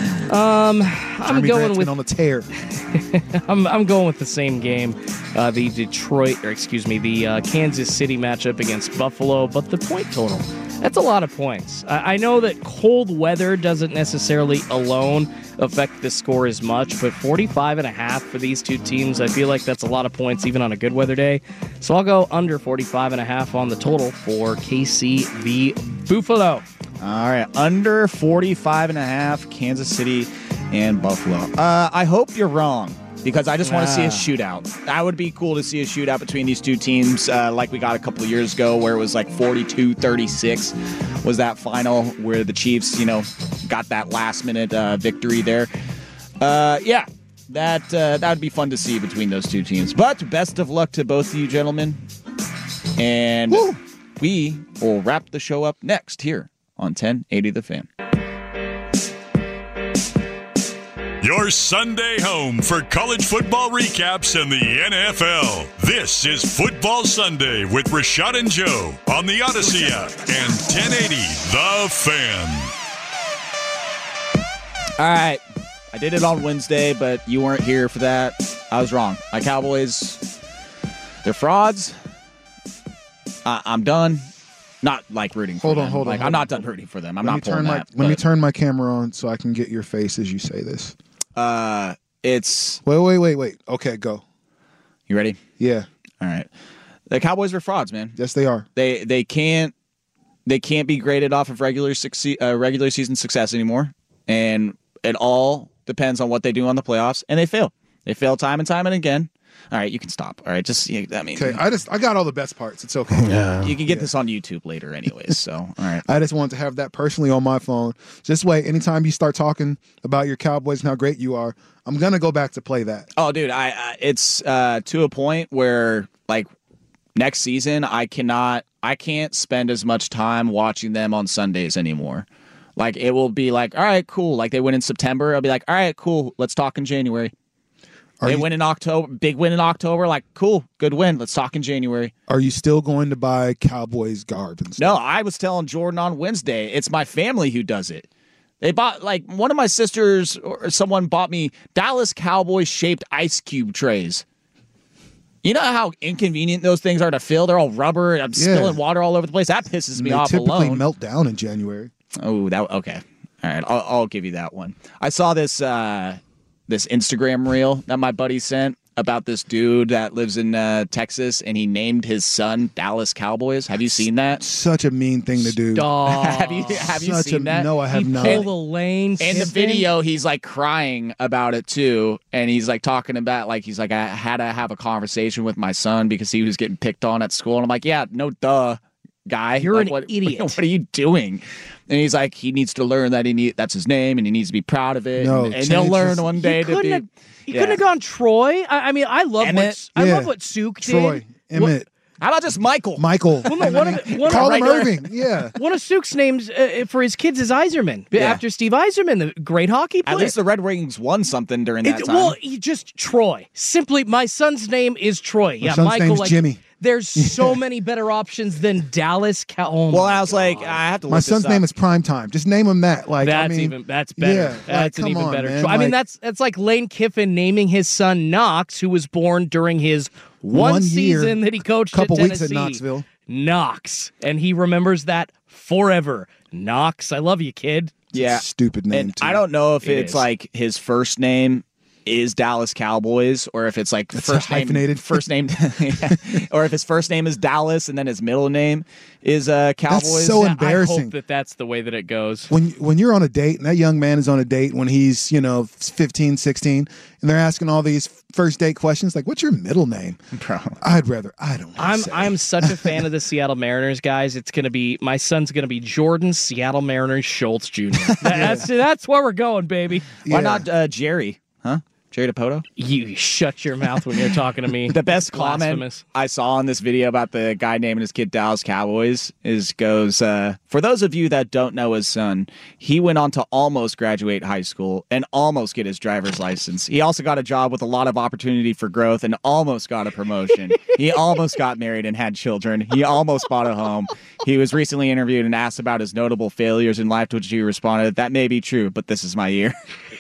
Um, I'm
Jeremy
going
Grant's
with
been on the tear.
I'm I'm going with the same game, uh, the Detroit or excuse me, the uh, Kansas City matchup against Buffalo, but the point total. That's a lot of points. I, I know that cold weather doesn't necessarily alone affect the score as much, but forty-five and a half for these two teams, I feel like that's a lot of points even on a good weather day. So I'll go under forty-five and a half on the total for K C v Buffalo.
All right, under forty-five and a half, Kansas City and Buffalo. Uh, I hope you're wrong, because I just want to see a
Ah.
shootout. That would be cool to see a shootout between these two teams, uh, like we got a couple of years ago, where it was like forty-two thirty-six was that final, where the Chiefs, you know, got that last-minute uh, victory there. Uh, yeah, that uh, that would be fun to see between those two teams. But best of luck to both of you gentlemen. And
Woo!
we will wrap the show up next here on ten eighty The Fan.
Your Sunday home for college football recaps and the N F L. This is Football Sunday with Rashad and Joe on the Odyssey app and ten eighty The Fan.
All right. I did it on Wednesday, but you weren't here for that. I was wrong. My Cowboys, they're frauds. I- I'm done. Not like rooting for
hold
them.
on, hold on.
Like,
hold
I'm not
on.
done rooting for them. I'm
let
not
me
pulling
turn my,
that.
Let me
but,
turn my camera on so I can get your face as you say this.
Uh, it's.
Wait, wait, wait, wait. Okay, go.
You ready?
Yeah.
All right. The Cowboys are frauds, man.
Yes, they are.
They they can't they can't be graded off of regular succe- uh, regular season success anymore, and it all depends on what they do on the playoffs, and they fail. They fail time and time and again. All right, you can stop. All right, just I mean,
okay. I just I got all the best parts. It's okay.
Yeah. You can get yeah. this on YouTube later, anyways. So, all right.
I just wanted to have that personally on my phone. This way, anytime you start talking about your Cowboys and how great you are, I'm gonna go back to play that.
Oh, dude, I, I it's uh, to a point where like next season, I cannot, I can't spend as much time watching them on Sundays anymore. Like it will be like, all right, cool. Like they win in September, I'll be like, all right, cool. Let's talk in January. Are they you, win in October, big win in October. Like, cool, good win. Let's talk in January.
Are you still going to buy Cowboys garb and stuff?
No, I was telling Jordan on Wednesday, it's my family who does it. They bought, like, one of my sisters or someone bought me Dallas Cowboys shaped ice cube trays. You know how inconvenient those things are to fill? They're all rubber. I'm yeah. spilling water all over the place. That pisses
and
me
they
off
typically
alone.
Melt down in January.
Oh, that okay. All right, I'll, I'll give you that one. I saw this uh, this Instagram reel that my buddy sent about this dude that lives in uh, Texas, and he named his son Dallas Cowboys. Have you seen that?
Such a mean thing to do.
have you have you
Such
seen
a,
that?
No, I have
he
not.
Pulled the lane.
In the video, he's like crying about it too, and he's like talking about like he's like I had to have a conversation with my son because he was getting picked on at school, and I'm like, yeah, no, duh, guy,
you're
like,
an
what,
idiot.
What are you doing? And he's like, he needs to learn that he need that's his name, and he needs to be proud of it.
No,
and, and he'll learn
his,
one day to be.
Have, he
yeah.
couldn't have gone Troy. I, I mean, I love
Emmett.
what I
yeah.
love what Suk did.
Troy, Emmett.
How about just Michael?
Michael.
Well, no, one of the, one
Call
of,
him
right,
Irving. Yeah.
One of Suk's names uh, for his kids is Iserman, yeah. after Steve Iserman, the great hockey player.
At least the Red Wings won something during that
it,
time.
Well, he just Troy. Simply, my son's name is Troy.
My
yeah,
son's
Michael.
name's
like,
Jimmy.
There's so many better options than Dallas Cow. Oh
well, I was
God.
like, I have to. Look
My son's
this up.
name is Prime Time. Just name him that. Like
that's
I mean,
even that's better.
Yeah,
that's
like,
an even
on,
better.
Man.
Tro- I mean,
like,
that's that's like Lane Kiffin naming his son Knox, who was born during his one,
one
season
year,
that he coached
couple
at
weeks
Tennessee.
at Knoxville.
Knox, and he remembers that forever. Knox, I love you, kid.
Yeah,
stupid name.
And
too.
I don't know if
It
it's
is.
like his first name is Dallas Cowboys, or if it's like
It's
first name,
hyphenated.
first name, yeah. or if his first name is Dallas and then his middle name is uh, Cowboys.
That's so
Yeah,
embarrassing.
I hope that that's the way that it goes.
when when you're on a date and that young man is on a date when he's, you know, fifteen, sixteen, and they're asking all these first date questions like, what's your middle name?
Bro.
I'd rather I don't
I'm
say.
I'm such a fan of the Seattle Mariners, guys. It's gonna be my son's gonna be Jordan Seattle Mariners Schultz Junior That's that's where we're going, baby.
Why
Yeah.
not uh, Jerry? Huh? Jerry DePoto?
You shut your mouth when you're talking to me.
The best comment
Blasphemous.
I saw on this video about the guy naming his kid Dallas Cowboys is goes, uh, for those of you that don't know his son, he went on to almost graduate high school and almost get his driver's license. He also got a job with a lot of opportunity for growth and almost got a promotion. He almost got married and had children. He almost bought a home. He was recently interviewed and asked about his notable failures in life, to which he responded, that may be true, but this is my year.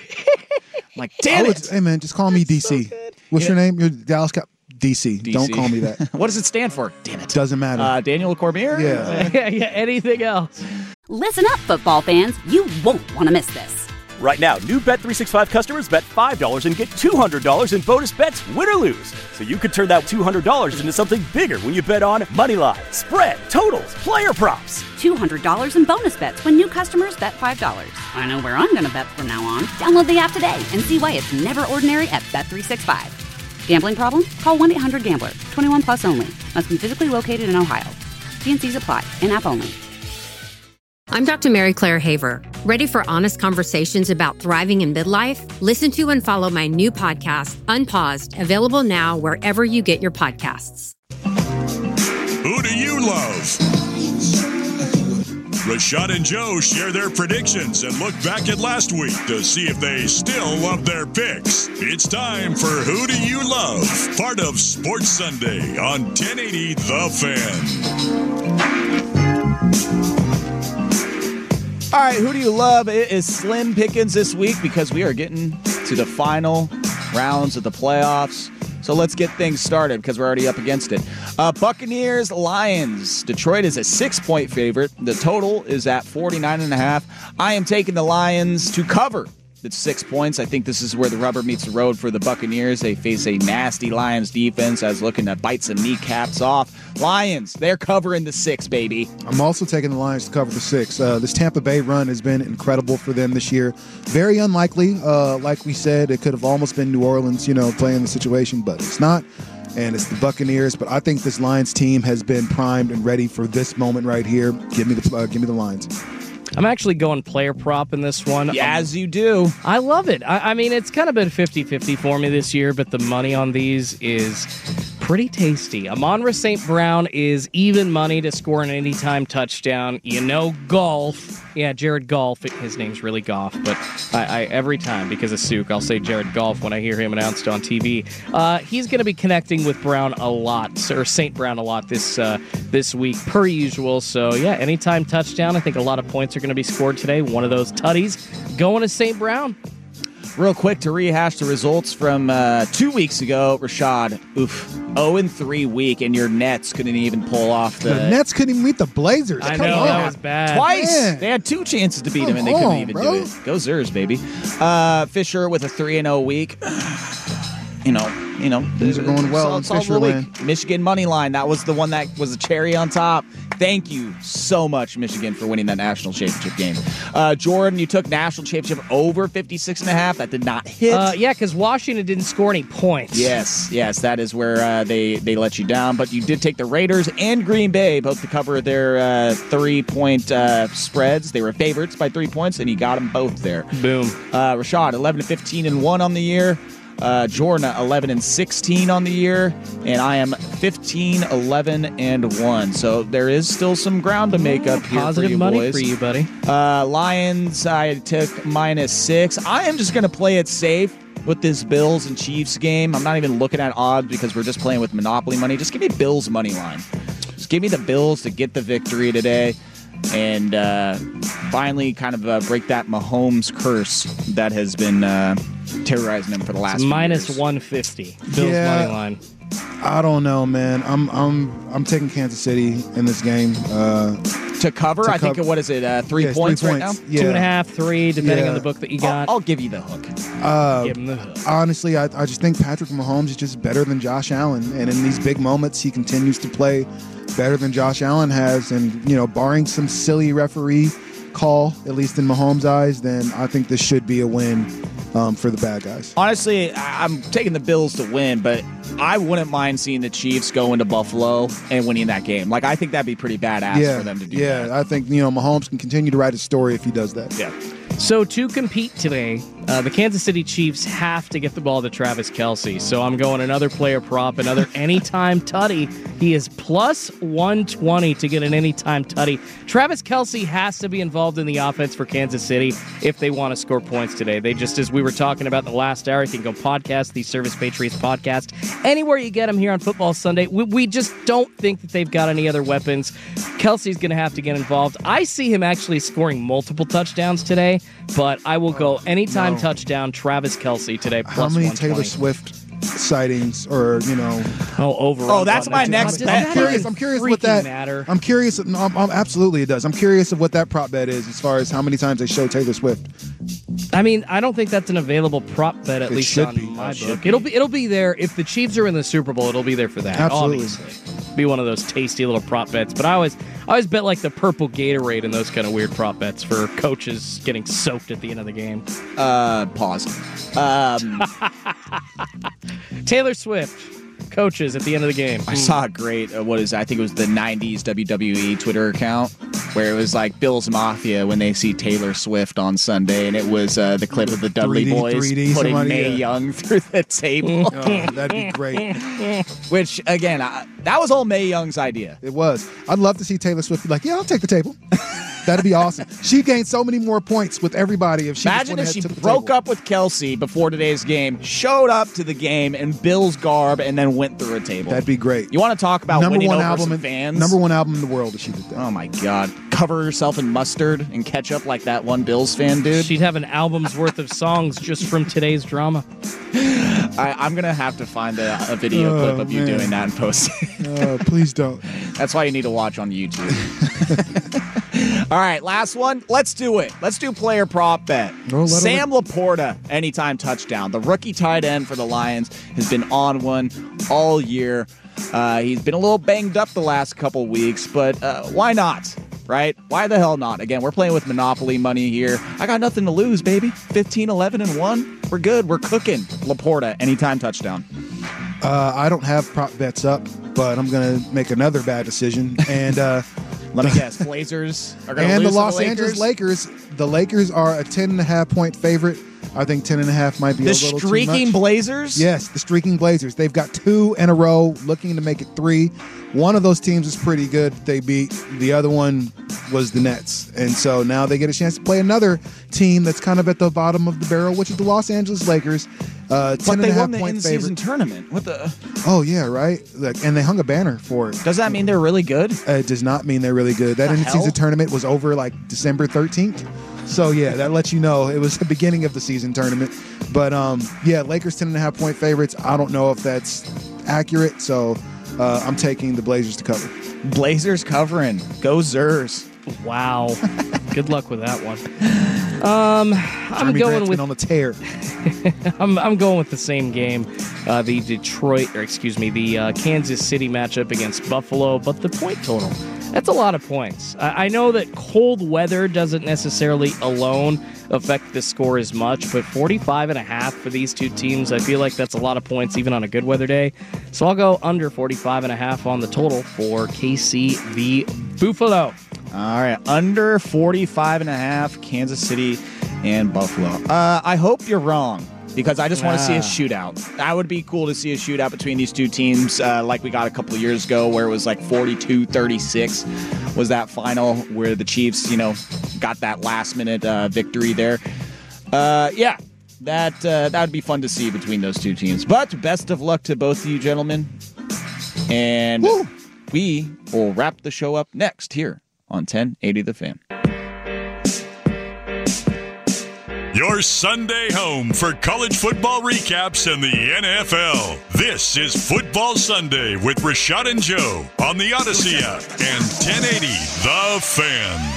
I'm like, damn
I would-
it.
Hey man, just call me D C.
so good.
What's
Yeah.
your name? You're Dallas Cow- D C.
D C.
Don't call me that.
What does it stand for? Damn it.
Doesn't matter.
Uh, Daniel Cormier?
Yeah.
yeah, yeah, anything else?
Listen up, football fans. You won't want to miss this.
Right now, new Bet three sixty-five customers bet five dollars and get two hundred dollars in bonus bets, win or lose. So you could turn that two hundred dollars into something bigger when you bet on money line, spread, totals, player props.
two hundred dollars in bonus bets when new customers bet five dollars. I know where I'm going to bet from now on. Download the app today and see why it's never ordinary at Bet three sixty-five. Gambling problem? Call one eight hundred gambler. twenty-one plus only. Must be physically located in Ohio. T and C's apply. In-app only.
I'm Doctor Mary Claire Haver. Ready for honest conversations about thriving in midlife? Listen to and follow my new podcast, Unpaused, available now wherever you get your podcasts.
Who do you love? Rashad and Joe share their predictions and look back at last week to see if they still love their picks. It's time for Who Do You Love? Part of Sports Sunday on ten eighty The Fan.
All right, who do you love? It is slim pickings this week because we are getting to the final rounds of the playoffs. So let's get things started because we're already up against it. Uh, Buccaneers, Lions. Detroit is a six-point favorite. The total is at forty-nine and a half. I am taking the Lions to cover. It's six points. I think this is where the rubber meets the road for the Buccaneers. They face a nasty Lions defense that's looking to bite some kneecaps off. Lions, they're covering the six, baby.
I'm also taking the Lions to cover the six. Uh, this Tampa Bay run has been incredible for them this year. Very unlikely. Uh, like we said, it could have almost been New Orleans, you know, playing the situation, but it's not. And it's the Buccaneers. But I think this Lions team has been primed and ready for this moment right here. Give me the uh, give me the Lions.
I'm actually going player prop in this one.
Yeah, as you do.
I love it. I, I mean, it's kind of been fifty-fifty for me this year, but the money on these is pretty tasty. Amon-Ra Saint Brown is even money to score an anytime touchdown. You know, golf. Yeah, Jared Goff. His name's really Goff, but I, I every time, because of Suk, I'll say Jared Goff when I hear him announced on T V. Uh, he's going to be connecting with Brown a lot, or Saint Brown a lot this uh, this week, per usual. So, yeah, anytime touchdown. I think a lot of points are going to be scored today. One of those tutties going to Saint Brown.
Real quick to rehash the results from uh, two weeks ago, Rashad, oof, oh and three week, and your Nets couldn't even pull off the...
The Nets couldn't even meet the Blazers.
I
Come
know,
on.
that was bad.
Twice!
Man.
They had two chances to beat
Come
them, and they couldn't
on,
even
bro.
do it. Go Zers, baby. Uh, Fisher with a three and oh week. You know, you know,
Things are going well in
solid little
Fisherland.
week. Michigan money line. That was the one that was a cherry on top. Thank you so much, Michigan, for winning that national championship game. Uh, Jordan, you took national championship over fifty-six and a half. That did not hit.
Uh, yeah, because Washington didn't score any points.
Yes, yes, that is where uh, they, they let you down. But you did take the Raiders and Green Bay both to cover their uh, three-point uh, spreads. They were favorites by three points, and you got them both there.
Boom.
Uh, Rashad, eleven to fifteen and one on the year. Uh, Jordan, eleven and sixteen on the year, and I am fifteen, eleven and one. So there is still some ground to make up here
Positive
for you
money
boys.
for you, buddy.
Uh, Lions, I took minus six. I am just going to play it safe with this Bills and Chiefs game. I'm not even looking at odds because we're just playing with Monopoly money. Just give me Bills money line. Just give me the Bills to get the victory today and uh, finally kind of uh, break that Mahomes curse that has been uh, terrorizing him for the last
It's
few
minus
years.
one fifty. Bills
Yeah.
money line.
I don't know, man. I'm I'm I'm taking Kansas City in this game. Uh,
To cover,
To
I think,
cover.
what is it, uh, three
yeah, it's
points
three
right now?
points. Yeah.
Two and a half, three, depending
Yeah.
on the book that you
I'll,
got.
I'll give you the hook.
Uh,
Give him the hook.
honestly, I, I just think Patrick Mahomes is just better than Josh Allen, and in these big moments, he continues to play better than Josh Allen has. And you know, barring some silly referee call, at least in Mahomes' eyes, then I think this should be a win um, for the bad guys.
Honestly, I- I'm taking the Bills to win, but I wouldn't mind seeing the Chiefs go into Buffalo and winning that game. Like, I think that'd be pretty badass
yeah,
for them to do
yeah.
that.
I think you know Mahomes can continue to write his story if he does that.
Yeah.
So to compete today, uh, the Kansas City Chiefs have to get the ball to Travis Kelce. So I'm going another player prop, another anytime tutty. He is plus one twenty to get an anytime tutty. Travis Kelce has to be involved in the offense for Kansas City if they want to score points today. They just, as we were talking about the last hour, you can go podcast, the Service Patriots podcast, anywhere you get them here on Football Sunday. We, we just don't think that they've got any other weapons. Kelce's going to have to get involved. I see him actually scoring multiple touchdowns today, but I will go anytime
No.
touchdown Travis Kelce today.
How
Plus
many
one twenty.
Taylor Swift sightings, or you know?
Oh, over.
Oh, that's my next
Does
bet.
that
I'm curious.
even
I'm curious
freaking
what that.
matter.
I'm curious. I'm, I'm, absolutely, it does. I'm curious of what that prop bet is, as far as how many times they show Taylor Swift.
I mean, I don't think that's an available prop bet, at
It
least
should
on
be.
my
It should
book. It'll be it'll be there if the Chiefs are in the Super Bowl. It'll be there for that.
Absolutely.
Obviously. Be one of those tasty little prop bets. But I always I always bet like the purple Gatorade and those kind of weird prop bets for coaches getting soaked at the end of the game.
Uh, pause. Um,
Taylor Swift. Coaches at the end of the game.
I saw a great, uh, what is it? I think it was the nineties W W E Twitter account where it was like Bill's Mafia when they see Taylor Swift on Sunday, and it was uh, the clip of the Dudley
three D
Boys
three D
putting
somebody,
Mae
yeah.
Young through the table.
Oh, that'd be great.
Which, again, I, that was all Mae Young's idea.
It was. I'd love to see Taylor Swift be like, "Yeah, I'll take the table." That'd be awesome. She'd gain so many more points with everybody if she
Imagine if
just
she
went ahead to the
broke
table.
up with Kelsey before today's game, showed up to the game in Bill's garb, and then went through a table.
That'd be great.
You want to talk about
number
winning
one
over
album
some
in,
fans?
Number one album in the world if she did that.
Oh my God! Cover herself in mustard and ketchup like that one Bills fan dude.
She'd have an album's worth of songs just from today's drama.
I, I'm gonna have to find a, a video
Oh,
clip of you
man.
doing that and post it.
Uh, please don't.
That's why you need to watch on YouTube. All right, last one. Let's do it. Let's do player prop bet.
Oh, let
Sam Laporta, anytime touchdown. The rookie tight end for the Lions has been on one all year. Uh, he's been a little banged up the last couple weeks, but uh, why not? Right? Why the hell not? Again, we're playing with Monopoly money here. I got nothing to lose, baby. fifteen, eleven, and one. We're good. We're cooking. Laporta, anytime touchdown.
Uh, I don't have prop bets up, but I'm going to make another bad decision. And uh,
let me guess, Blazers are going to
and
lose
the Los
to the
Angeles Lakers. The Lakers are a ten and a half point favorite. I think ten and a half might be
The
a little too
streaking
much.
Blazers?
Yes, the streaking Blazers. They've got two in a row, looking to make it three. One of those teams is pretty good. They beat the other one was the Nets, and so now they get a chance to play another team that's kind of at the bottom of the barrel, which is the Los Angeles Lakers. Uh, ten
But
and
they
a half
won the
point
in-season
favorite.
tournament. What the?
Oh yeah, right. Like, and they hung a banner for it.
Does that mean they're really good?
Uh, it does not mean they're really good. That
The
in-season
hell?
tournament was over like December thirteenth. So yeah, that lets you know it was the beginning of the season tournament. But um, yeah, Lakers ten and a half point favorites. I don't know if that's accurate, so uh, I'm taking the Blazers to cover.
Blazers covering. Go Zers.
Wow. Good luck with that one. Um, I'm
Jeremy
going
Grant's
with
been on the tear.
I'm I'm going with the same game, uh, the Detroit or excuse me, the uh, Kansas City matchup against Buffalo, but the point total. That's a lot of points. I, I know that cold weather doesn't necessarily alone affect the score as much, but forty-five and a half for these two teams, I feel like that's a lot of points even on a good weather day. So I'll go under forty-five and a half on the total for K C v Buffalo.
All right, under forty-five and a half, Kansas City and Buffalo. Uh, I hope you're wrong, because I just want to see a
Ah.
shootout. That would be cool to see a shootout between these two teams, uh, like we got a couple of years ago, where it was like forty-two thirty-six was that final, where the Chiefs, you know, got that last-minute uh, victory there. Uh, yeah, that uh, that would be fun to see between those two teams. But best of luck to both of you gentlemen, and
Woo.
we will wrap the show up next here on ten eighty The Fan.
Your Sunday home for college football recaps and the N F L. This is Football Sunday with Rashad and Joe on the Odyssey app and ten eighty The Fan.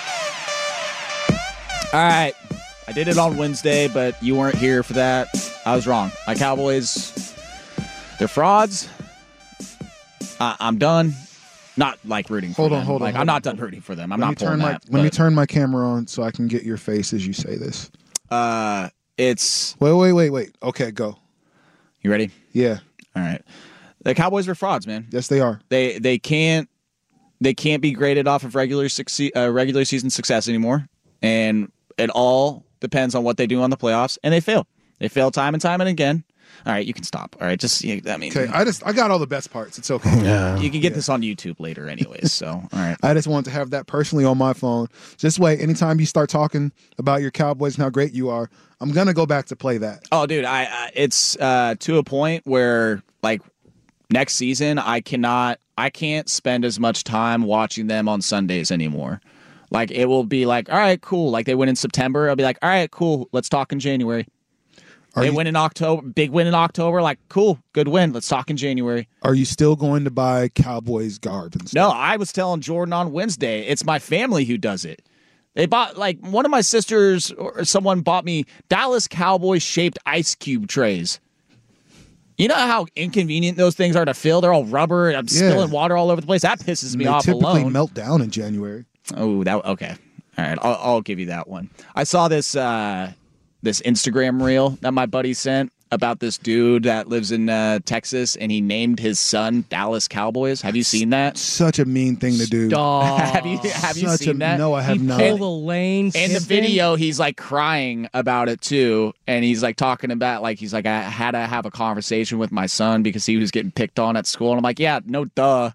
All right. I did it on Wednesday, but you weren't here for that. I was wrong. My Cowboys, they're frauds. I, I'm done. Not like rooting for
Hold
them.
on, hold on,
Like,
hold
I'm
on.
not done rooting for them. I'm
let me
not pulling
turn my
that.
let me
but,
turn my camera on so I can get your face as you say this.
Uh, it's.
Wait, wait, wait, wait. Okay, go.
You ready?
Yeah.
All right. The Cowboys are frauds, man.
Yes, they are.
They they can't they can't be graded off of regular succe- uh, regular season success anymore, and it all depends on what they do on the playoffs, and they fail. They fail time and time and again. All right, you can stop. All right, just yeah, I mean,
Okay, I just I got all the best parts. It's okay.
yeah. You can get this on YouTube later, anyways. So, all right.
I just wanted to have that personally on my phone. This way, anytime you start talking about your Cowboys and how great you are, I'm gonna go back to play that.
Oh, dude, I, I it's uh, to a point where like next season, I cannot, I can't spend as much time watching them on Sundays anymore. Like it will be like, all right, cool. Like they win in September, I'll be like, all right, cool. Let's talk in January.
Are
they
you,
win in October, big win in October. Like, cool, good win. Let's talk in January.
Are you still going to buy Cowboys garb and stuff?
No, I was telling Jordan on Wednesday, it's my family who does it. They bought, like, one of my sisters or someone bought me Dallas Cowboys shaped ice cube trays. You know how inconvenient those things are to fill? They're all rubber and I'm
Yeah.
spilling water all over the place. That pisses
And
me
they
off
typically
alone.
melt down in January.
Oh, that okay. All right, I'll, I'll give you that one. I saw this uh, this Instagram reel that my buddy sent about this dude that lives in uh, Texas, and he named his son Dallas Cowboys. Have you seen that?
Such a mean thing to do.
Dog.
have you have you
Such
seen
a,
that?
No, I have
he
not.
pulled a lane.
In the
Kiffin.
video, he's like crying about it too, and he's like talking about like he's like I had to have a conversation with my son because he was getting picked on at school, and I'm like, yeah, no, duh.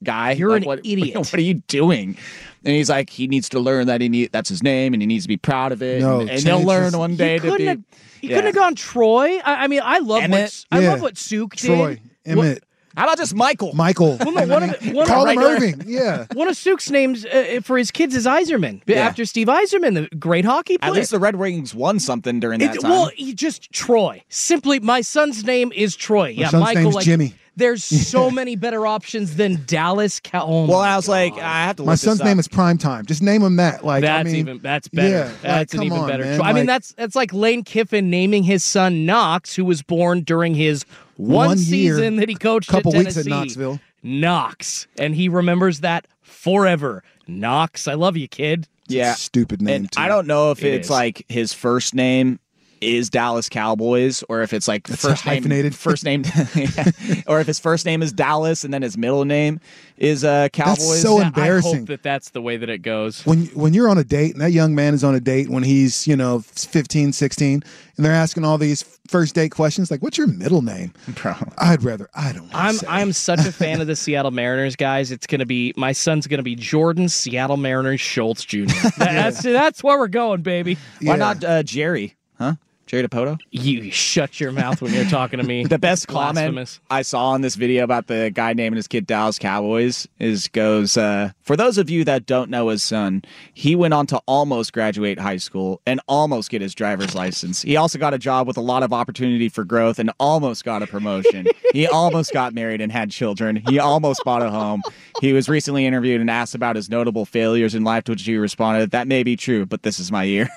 guy.
You're
like,
an
what,
idiot.
What are you doing? And he's like, he needs to learn that he need that's his name, and he needs to be proud of it.
No,
and and he'll
change
learn
his-
one day
He
to be.
couldn't have, he
Yeah.
couldn't have gone Troy. I, I mean, I love
Emmett.
what I
Yeah.
love what Suk did.
Troy, Emmett,
How about just Michael?
Michael.
Well, no, one of the- one of
Call
the
him
regular-
Irving. Yeah.
One of Suk's names uh, for his kids is Iserman,
Yeah.
after Steve Iserman, the great hockey player.
At least the Red Wings won something during that
It-
time.
well, he just Troy. Simply, my son's name is Troy. yeah,
son's
Michael.
name's
like,
Jimmy.
There's so many better options than Dallas. Cal- oh
well,
my
I was
God.
like, I have to. Look
My
this
son's
up.
name is Prime Time. Just name him that. Like
That's
I mean,
even that's better.
Yeah,
that's
like,
an
come
even
on,
better.
man.
cho- I mean,
Like,
that's that's like Lane Kiffin naming his son Knox, who was born during his one,
One year,
season that he coached
couple
at
weeks
Tennessee.
at Knoxville.
Knox, and he remembers that forever. Knox, I love you, kid.
Yeah,
stupid name.
and
too.
I don't know if
It
it's
is.
like his first name is Dallas Cowboys, or if it's like
That's
first name,
hyphenated.
first name, yeah. or if his first name is Dallas and then his middle name is uh, Cowboys.
so
Yeah,
embarrassing.
I hope that that's the way that it goes.
when when you're on a date and that young man is on a date when he's, you know, fifteen, sixteen, and they're asking all these first date questions like, what's your middle name?
Bro.
I'd rather I don't wanna
I'm
say.
I'm such a fan of the Seattle Mariners, guys. It's gonna be my son's gonna be Jordan Seattle Mariners Schultz Junior That's that's where we're going, baby.
Why
Yeah.
not uh, Jerry? Huh? Jerry DePoto?
You shut your mouth when you're talking to me.
The best comment
Blasphemous.
I saw on this video about the guy naming his kid Dallas Cowboys is goes, uh, for those of you that don't know his son, he went on to almost graduate high school and almost get his driver's license. He also got a job with a lot of opportunity for growth and almost got a promotion. He almost got married and had children. He almost bought a home. He was recently interviewed and asked about his notable failures in life, to which he responded, that may be true, but this is my year.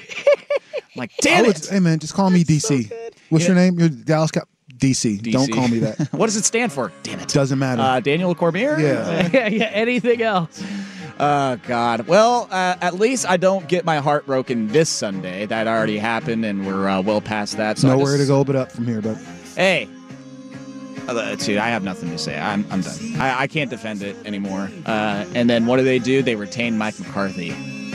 I'm like,
I
damn
would-
it.
Hey man, just call me D C. What's your name? You're Dallas Cow- D C.
D C.
Don't call me that.
What does it stand for? Damn it.
Doesn't matter.
Uh, Daniel Cormier?
Yeah.
yeah, yeah, anything else?
Oh, God. Well, uh, at least I don't get my heart broken this Sunday. That already happened, and we're uh, well past that. So I
Nowhere
just-
to go but up from here, but
Hey. Uh, dude, I have nothing to say. I'm, I'm done. I, I can't defend it anymore. Uh, and then what do they do? They retain Mike McCarthy.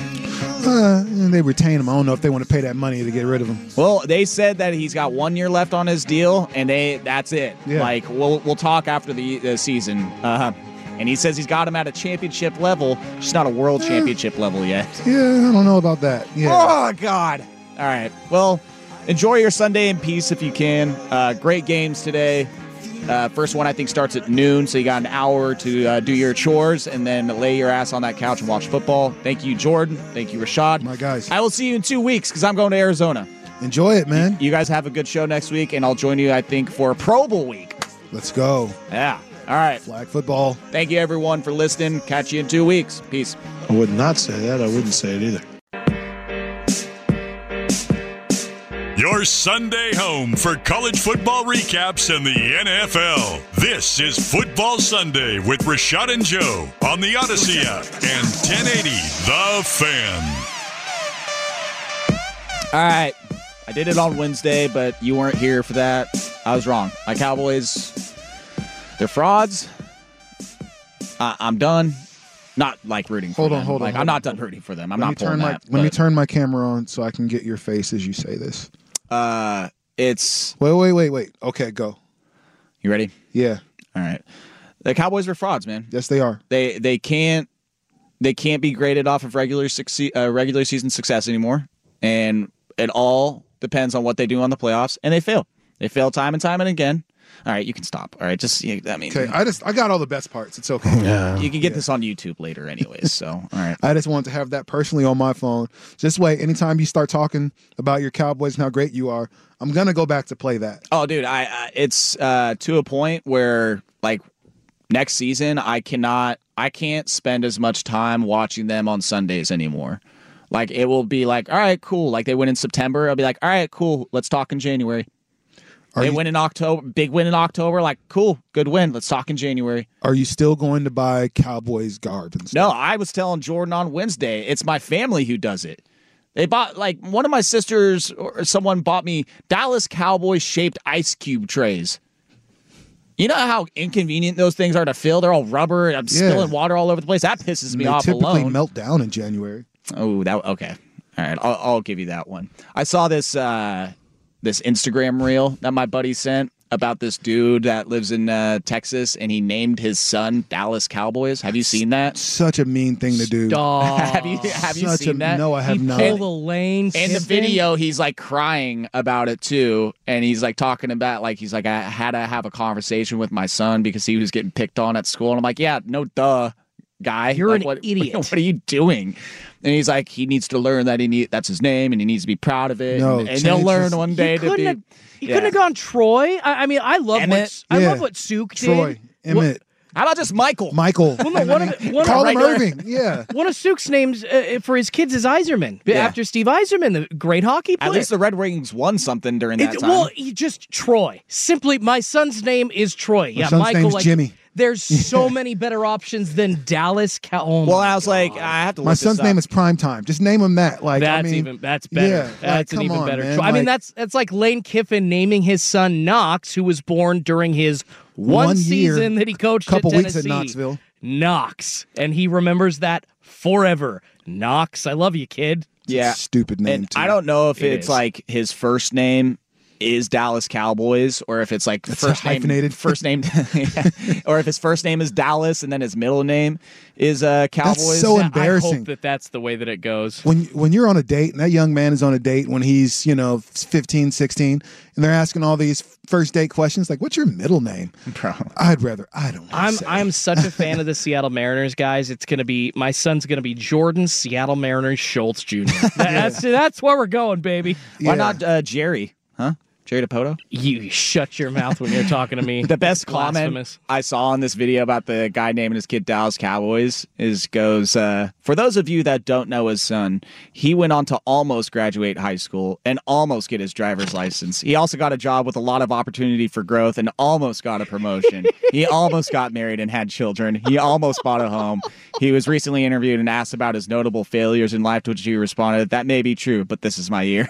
uh, and they retain him. I don't know if they want to pay that money to get rid of him.
Well, they said that he's got one year left on his deal, and they that's it.
Yeah.
Like, we'll we'll talk after the, the season. Uh, and he says he's got him at a championship level, just not a world championship level yet.
Yeah, I don't know about that. Yeah.
Oh, God. All right. Well, enjoy your Sunday in peace if you can. Uh, great games today. Uh, first one, I think, starts at noon, so you got an hour to uh, do your chores and then lay your ass on that couch and watch football. Thank you, Jordan. Thank you, Rashad.
My guys.
I will see you in two weeks because I'm going to Arizona.
Enjoy it, man.
You guys have a good show next week, and I'll join you, I think, for Pro Bowl week.
Let's go.
Yeah. All right.
Flag football.
Thank you, everyone, for listening. Catch you in two weeks. Peace.
I would not say that. I wouldn't say it either.
Your Sunday home for college football recaps and the N F L. This is Football Sunday with Rashad and Joe on the Odyssey app and ten eighty The Fan.
All right. I did it on Wednesday, but you weren't here for that. I was wrong. My Cowboys, they're frauds. I, I'm done. Not like rooting for
Hold
them.
on, hold on,
Like,
hold
I'm
on.
not done rooting for them. I'm
let
not
me
pulling
turn my
that.
let me
but,
turn my camera on so I can get your face as you say this.
Uh, it's.
Wait, wait, wait, wait. Okay, go.
You ready?
Yeah.
All right. The Cowboys are frauds, man.
Yes, they are.
They they can't they can't be graded off of regular succe- uh, regular season success anymore, and it all depends on what they do on the playoffs, and they fail. They fail time and time and again. All right, you can stop. All right, just I mean,
Okay, I just I got all the best parts. It's okay.
Yeah.
you can get this on YouTube later, anyways. So, all right.
I just wanted to have that personally on my phone. This way, anytime you start talking about your Cowboys and how great you are, I'm gonna go back to play that.
Oh, dude, I, I it's uh, to a point where like next season, I cannot, I can't spend as much time watching them on Sundays anymore. Like it will be like, all right, cool. Like they win in September, I'll be like, all right, cool. Let's talk in January.
Are
they
you,
win in October, big win in October. Like, cool, good win. Let's talk in January.
Are you still going to buy Cowboys garb and
No,
stuff?
I was telling Jordan on Wednesday, it's my family who does it. They bought, like, one of my sisters or someone bought me Dallas Cowboys shaped ice cube trays. You know how inconvenient those things are to fill? They're all rubber and I'm
Yeah.
spilling water all over the place. That pisses
And
me
they
off
typically
alone.
melt down in January.
Oh, that okay. All right, I'll, I'll give you that one. I saw this uh, this Instagram reel that my buddy sent about this dude that lives in uh, Texas, and he named his son Dallas Cowboys. Have you seen that?
Such a mean thing to do.
have you have you
Such
seen
a,
that?
No, I have
he
not.
pulled a lane.
In the
Kiffin.
video, he's like crying about it too, and he's like talking about like he's like I had to have a conversation with my son because he was getting picked on at school, and I'm like, yeah, no, duh, guy,
You're
like,
an
what,
idiot.
What are you doing? And he's like, he needs to learn that he need that's his name, and he needs to be proud of it,
No,
and, and he'll
change
learn
his-
one day
He
to
couldn't
be.
have, he
yeah.
couldn't have gone Troy. I, I mean, I love
Emmett.
what I
Yeah.
love what Suk did.
Troy, Emmett,
How about just Michael?
Michael.
Well, no, one of the- one of
Call
the
him
regular-
Irving. Yeah.
One of Suk's names uh, for his kids is Iserman,
Yeah.
after Steve Iserman, the great hockey player.
At least the Red Wings won something during that
It-
time.
well, he just Troy. Simply, my son's name is Troy.
My
yeah,
son's
Michael.
name's
like,
Jimmy.
There's so many better options than Dallas Cow. Oh
well,
my
I was like,
God.
I have to. Look
My son's
this up.
name is Prime Time. Just name him that. Like
That's
I mean,
even that's better.
Yeah,
that's
like,
an
come
even
on,
better.
man.
choice. I mean,
Like-
that's that's like Lane Kiffin naming his son Knox, who was born during his one,
One year,
season that he coached
couple
at
weeks
Tennessee.
at Knoxville.
Knox, and he remembers that forever. Knox, I love you, kid.
Yeah,
stupid name.
and
too.
I don't know if
It
it's
is.
like his first name is Dallas Cowboys, or if it's like
That's
first name
hyphenated.
first name, yeah. or if his first name is Dallas and then his middle name is uh, Cowboys.
so
Yeah,
embarrassing.
I hope that that's the way that it goes.
when when you're on a date and that young man is on a date when he's, you know, fifteen, sixteen, and they're asking all these first date questions like, what's your middle name?
Bro.
I'd rather I don't know.
I'm I'm such a fan of the Seattle Mariners, guys. It's gonna be my son's gonna be Jordan Seattle Mariners Schultz Junior That's that's where we're going, baby.
Why
Yeah.
not uh, Jerry? Huh? Jerry DePoto?
You shut your mouth when you're talking to me.
The best comment
Blasphemous.
I saw on this video about the guy naming his kid Dallas Cowboys is goes, uh, for those of you that don't know his son, he went on to almost graduate high school and almost get his driver's license. He also got a job with a lot of opportunity for growth and almost got a promotion. He almost got married and had children. He almost bought a home. He was recently interviewed and asked about his notable failures in life, to which he responded, that may be true, but this is my year.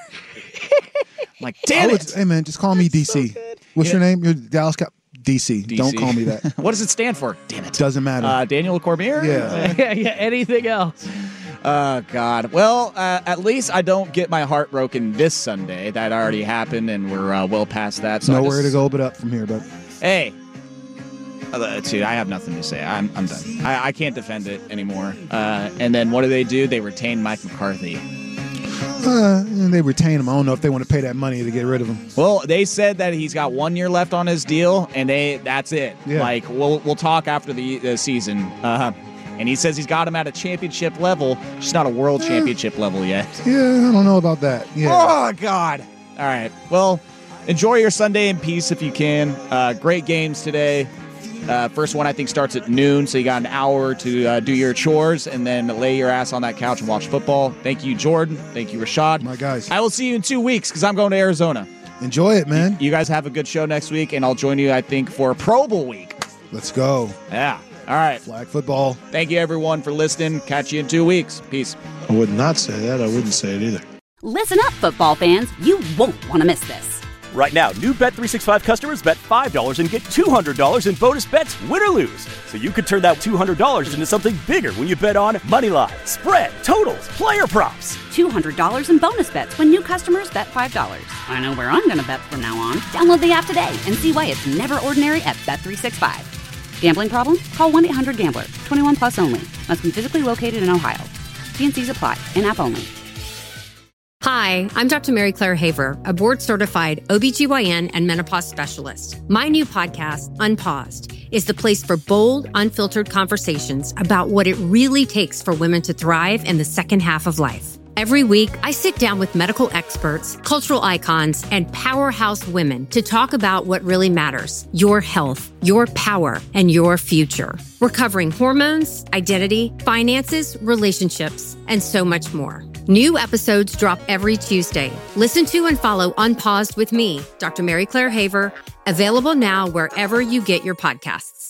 I'm like, damn
I would-
it.
Hey man, just call me D C. What's your name? You're Dallas Cow- D C.
D C.
Don't call me that.
What does it stand for? Damn it.
Doesn't matter.
Uh, Daniel Cormier?
Yeah.
yeah, yeah, anything else?
Oh, God. Well, uh, at least I don't get my heart broken this Sunday. That already happened, and we're uh, well past that. So I
Nowhere
just-
to go but up from here, bud.
Hey. Uh, dude, I have nothing to say. I'm, I'm done. I, I can't defend it anymore. Uh, and then what do they do? They retain Mike McCarthy.
Uh, and they retain him. I don't know if they want to pay that money to get rid of him.
Well, they said that he's got one year left on his deal, and they that's it.
Yeah.
Like, we'll we'll talk after the, the season. Uh, and he says he's got him at a championship level, just not a world championship level yet.
Yeah, I don't know about that. Yeah.
Oh, God. All right. Well, enjoy your Sunday in peace if you can. Uh, great games today. Uh, first one, I think, starts at noon, so you got an hour to uh, do your chores and then lay your ass on that couch and watch football. Thank you, Jordan. Thank you, Rashad.
My guys.
I will see you in two weeks because I'm going to Arizona.
Enjoy it, man.
You guys have a good show next week, and I'll join you, I think, for Pro Bowl week.
Let's go.
Yeah. All right.
Flag football.
Thank you, everyone, for listening. Catch you in two weeks. Peace.
I would not say that. I wouldn't say it either.
Listen up, football fans. You won't want to miss this.
Right now, new Bet three sixty-five customers bet five dollars and get two hundred dollars in bonus bets, win or lose. So you could turn that two hundred dollars into something bigger when you bet on money line, spread, totals, player props.
two hundred dollars in bonus bets when new customers bet five dollars. I know where I'm going to bet from now on. Download the app today and see why it's never ordinary at Bet three sixty-five. Gambling problem? Call one eight hundred gambler. twenty-one plus only. Must be physically located in Ohio. T and C's apply. In-app only.
Hi, I'm Doctor Mary Claire Haver, a board-certified O B G Y N and menopause specialist. My new podcast, Unpaused, is the place for bold, unfiltered conversations about what it really takes for women to thrive in the second half of life. Every week, I sit down with medical experts, cultural icons, and powerhouse women to talk about what really matters: your health, your power, and your future. We're covering hormones, identity, finances, relationships, and so much more. New episodes drop every Tuesday. Listen to and follow Unpaused with me, Doctor Mary Claire Haver, available now wherever you get your podcasts.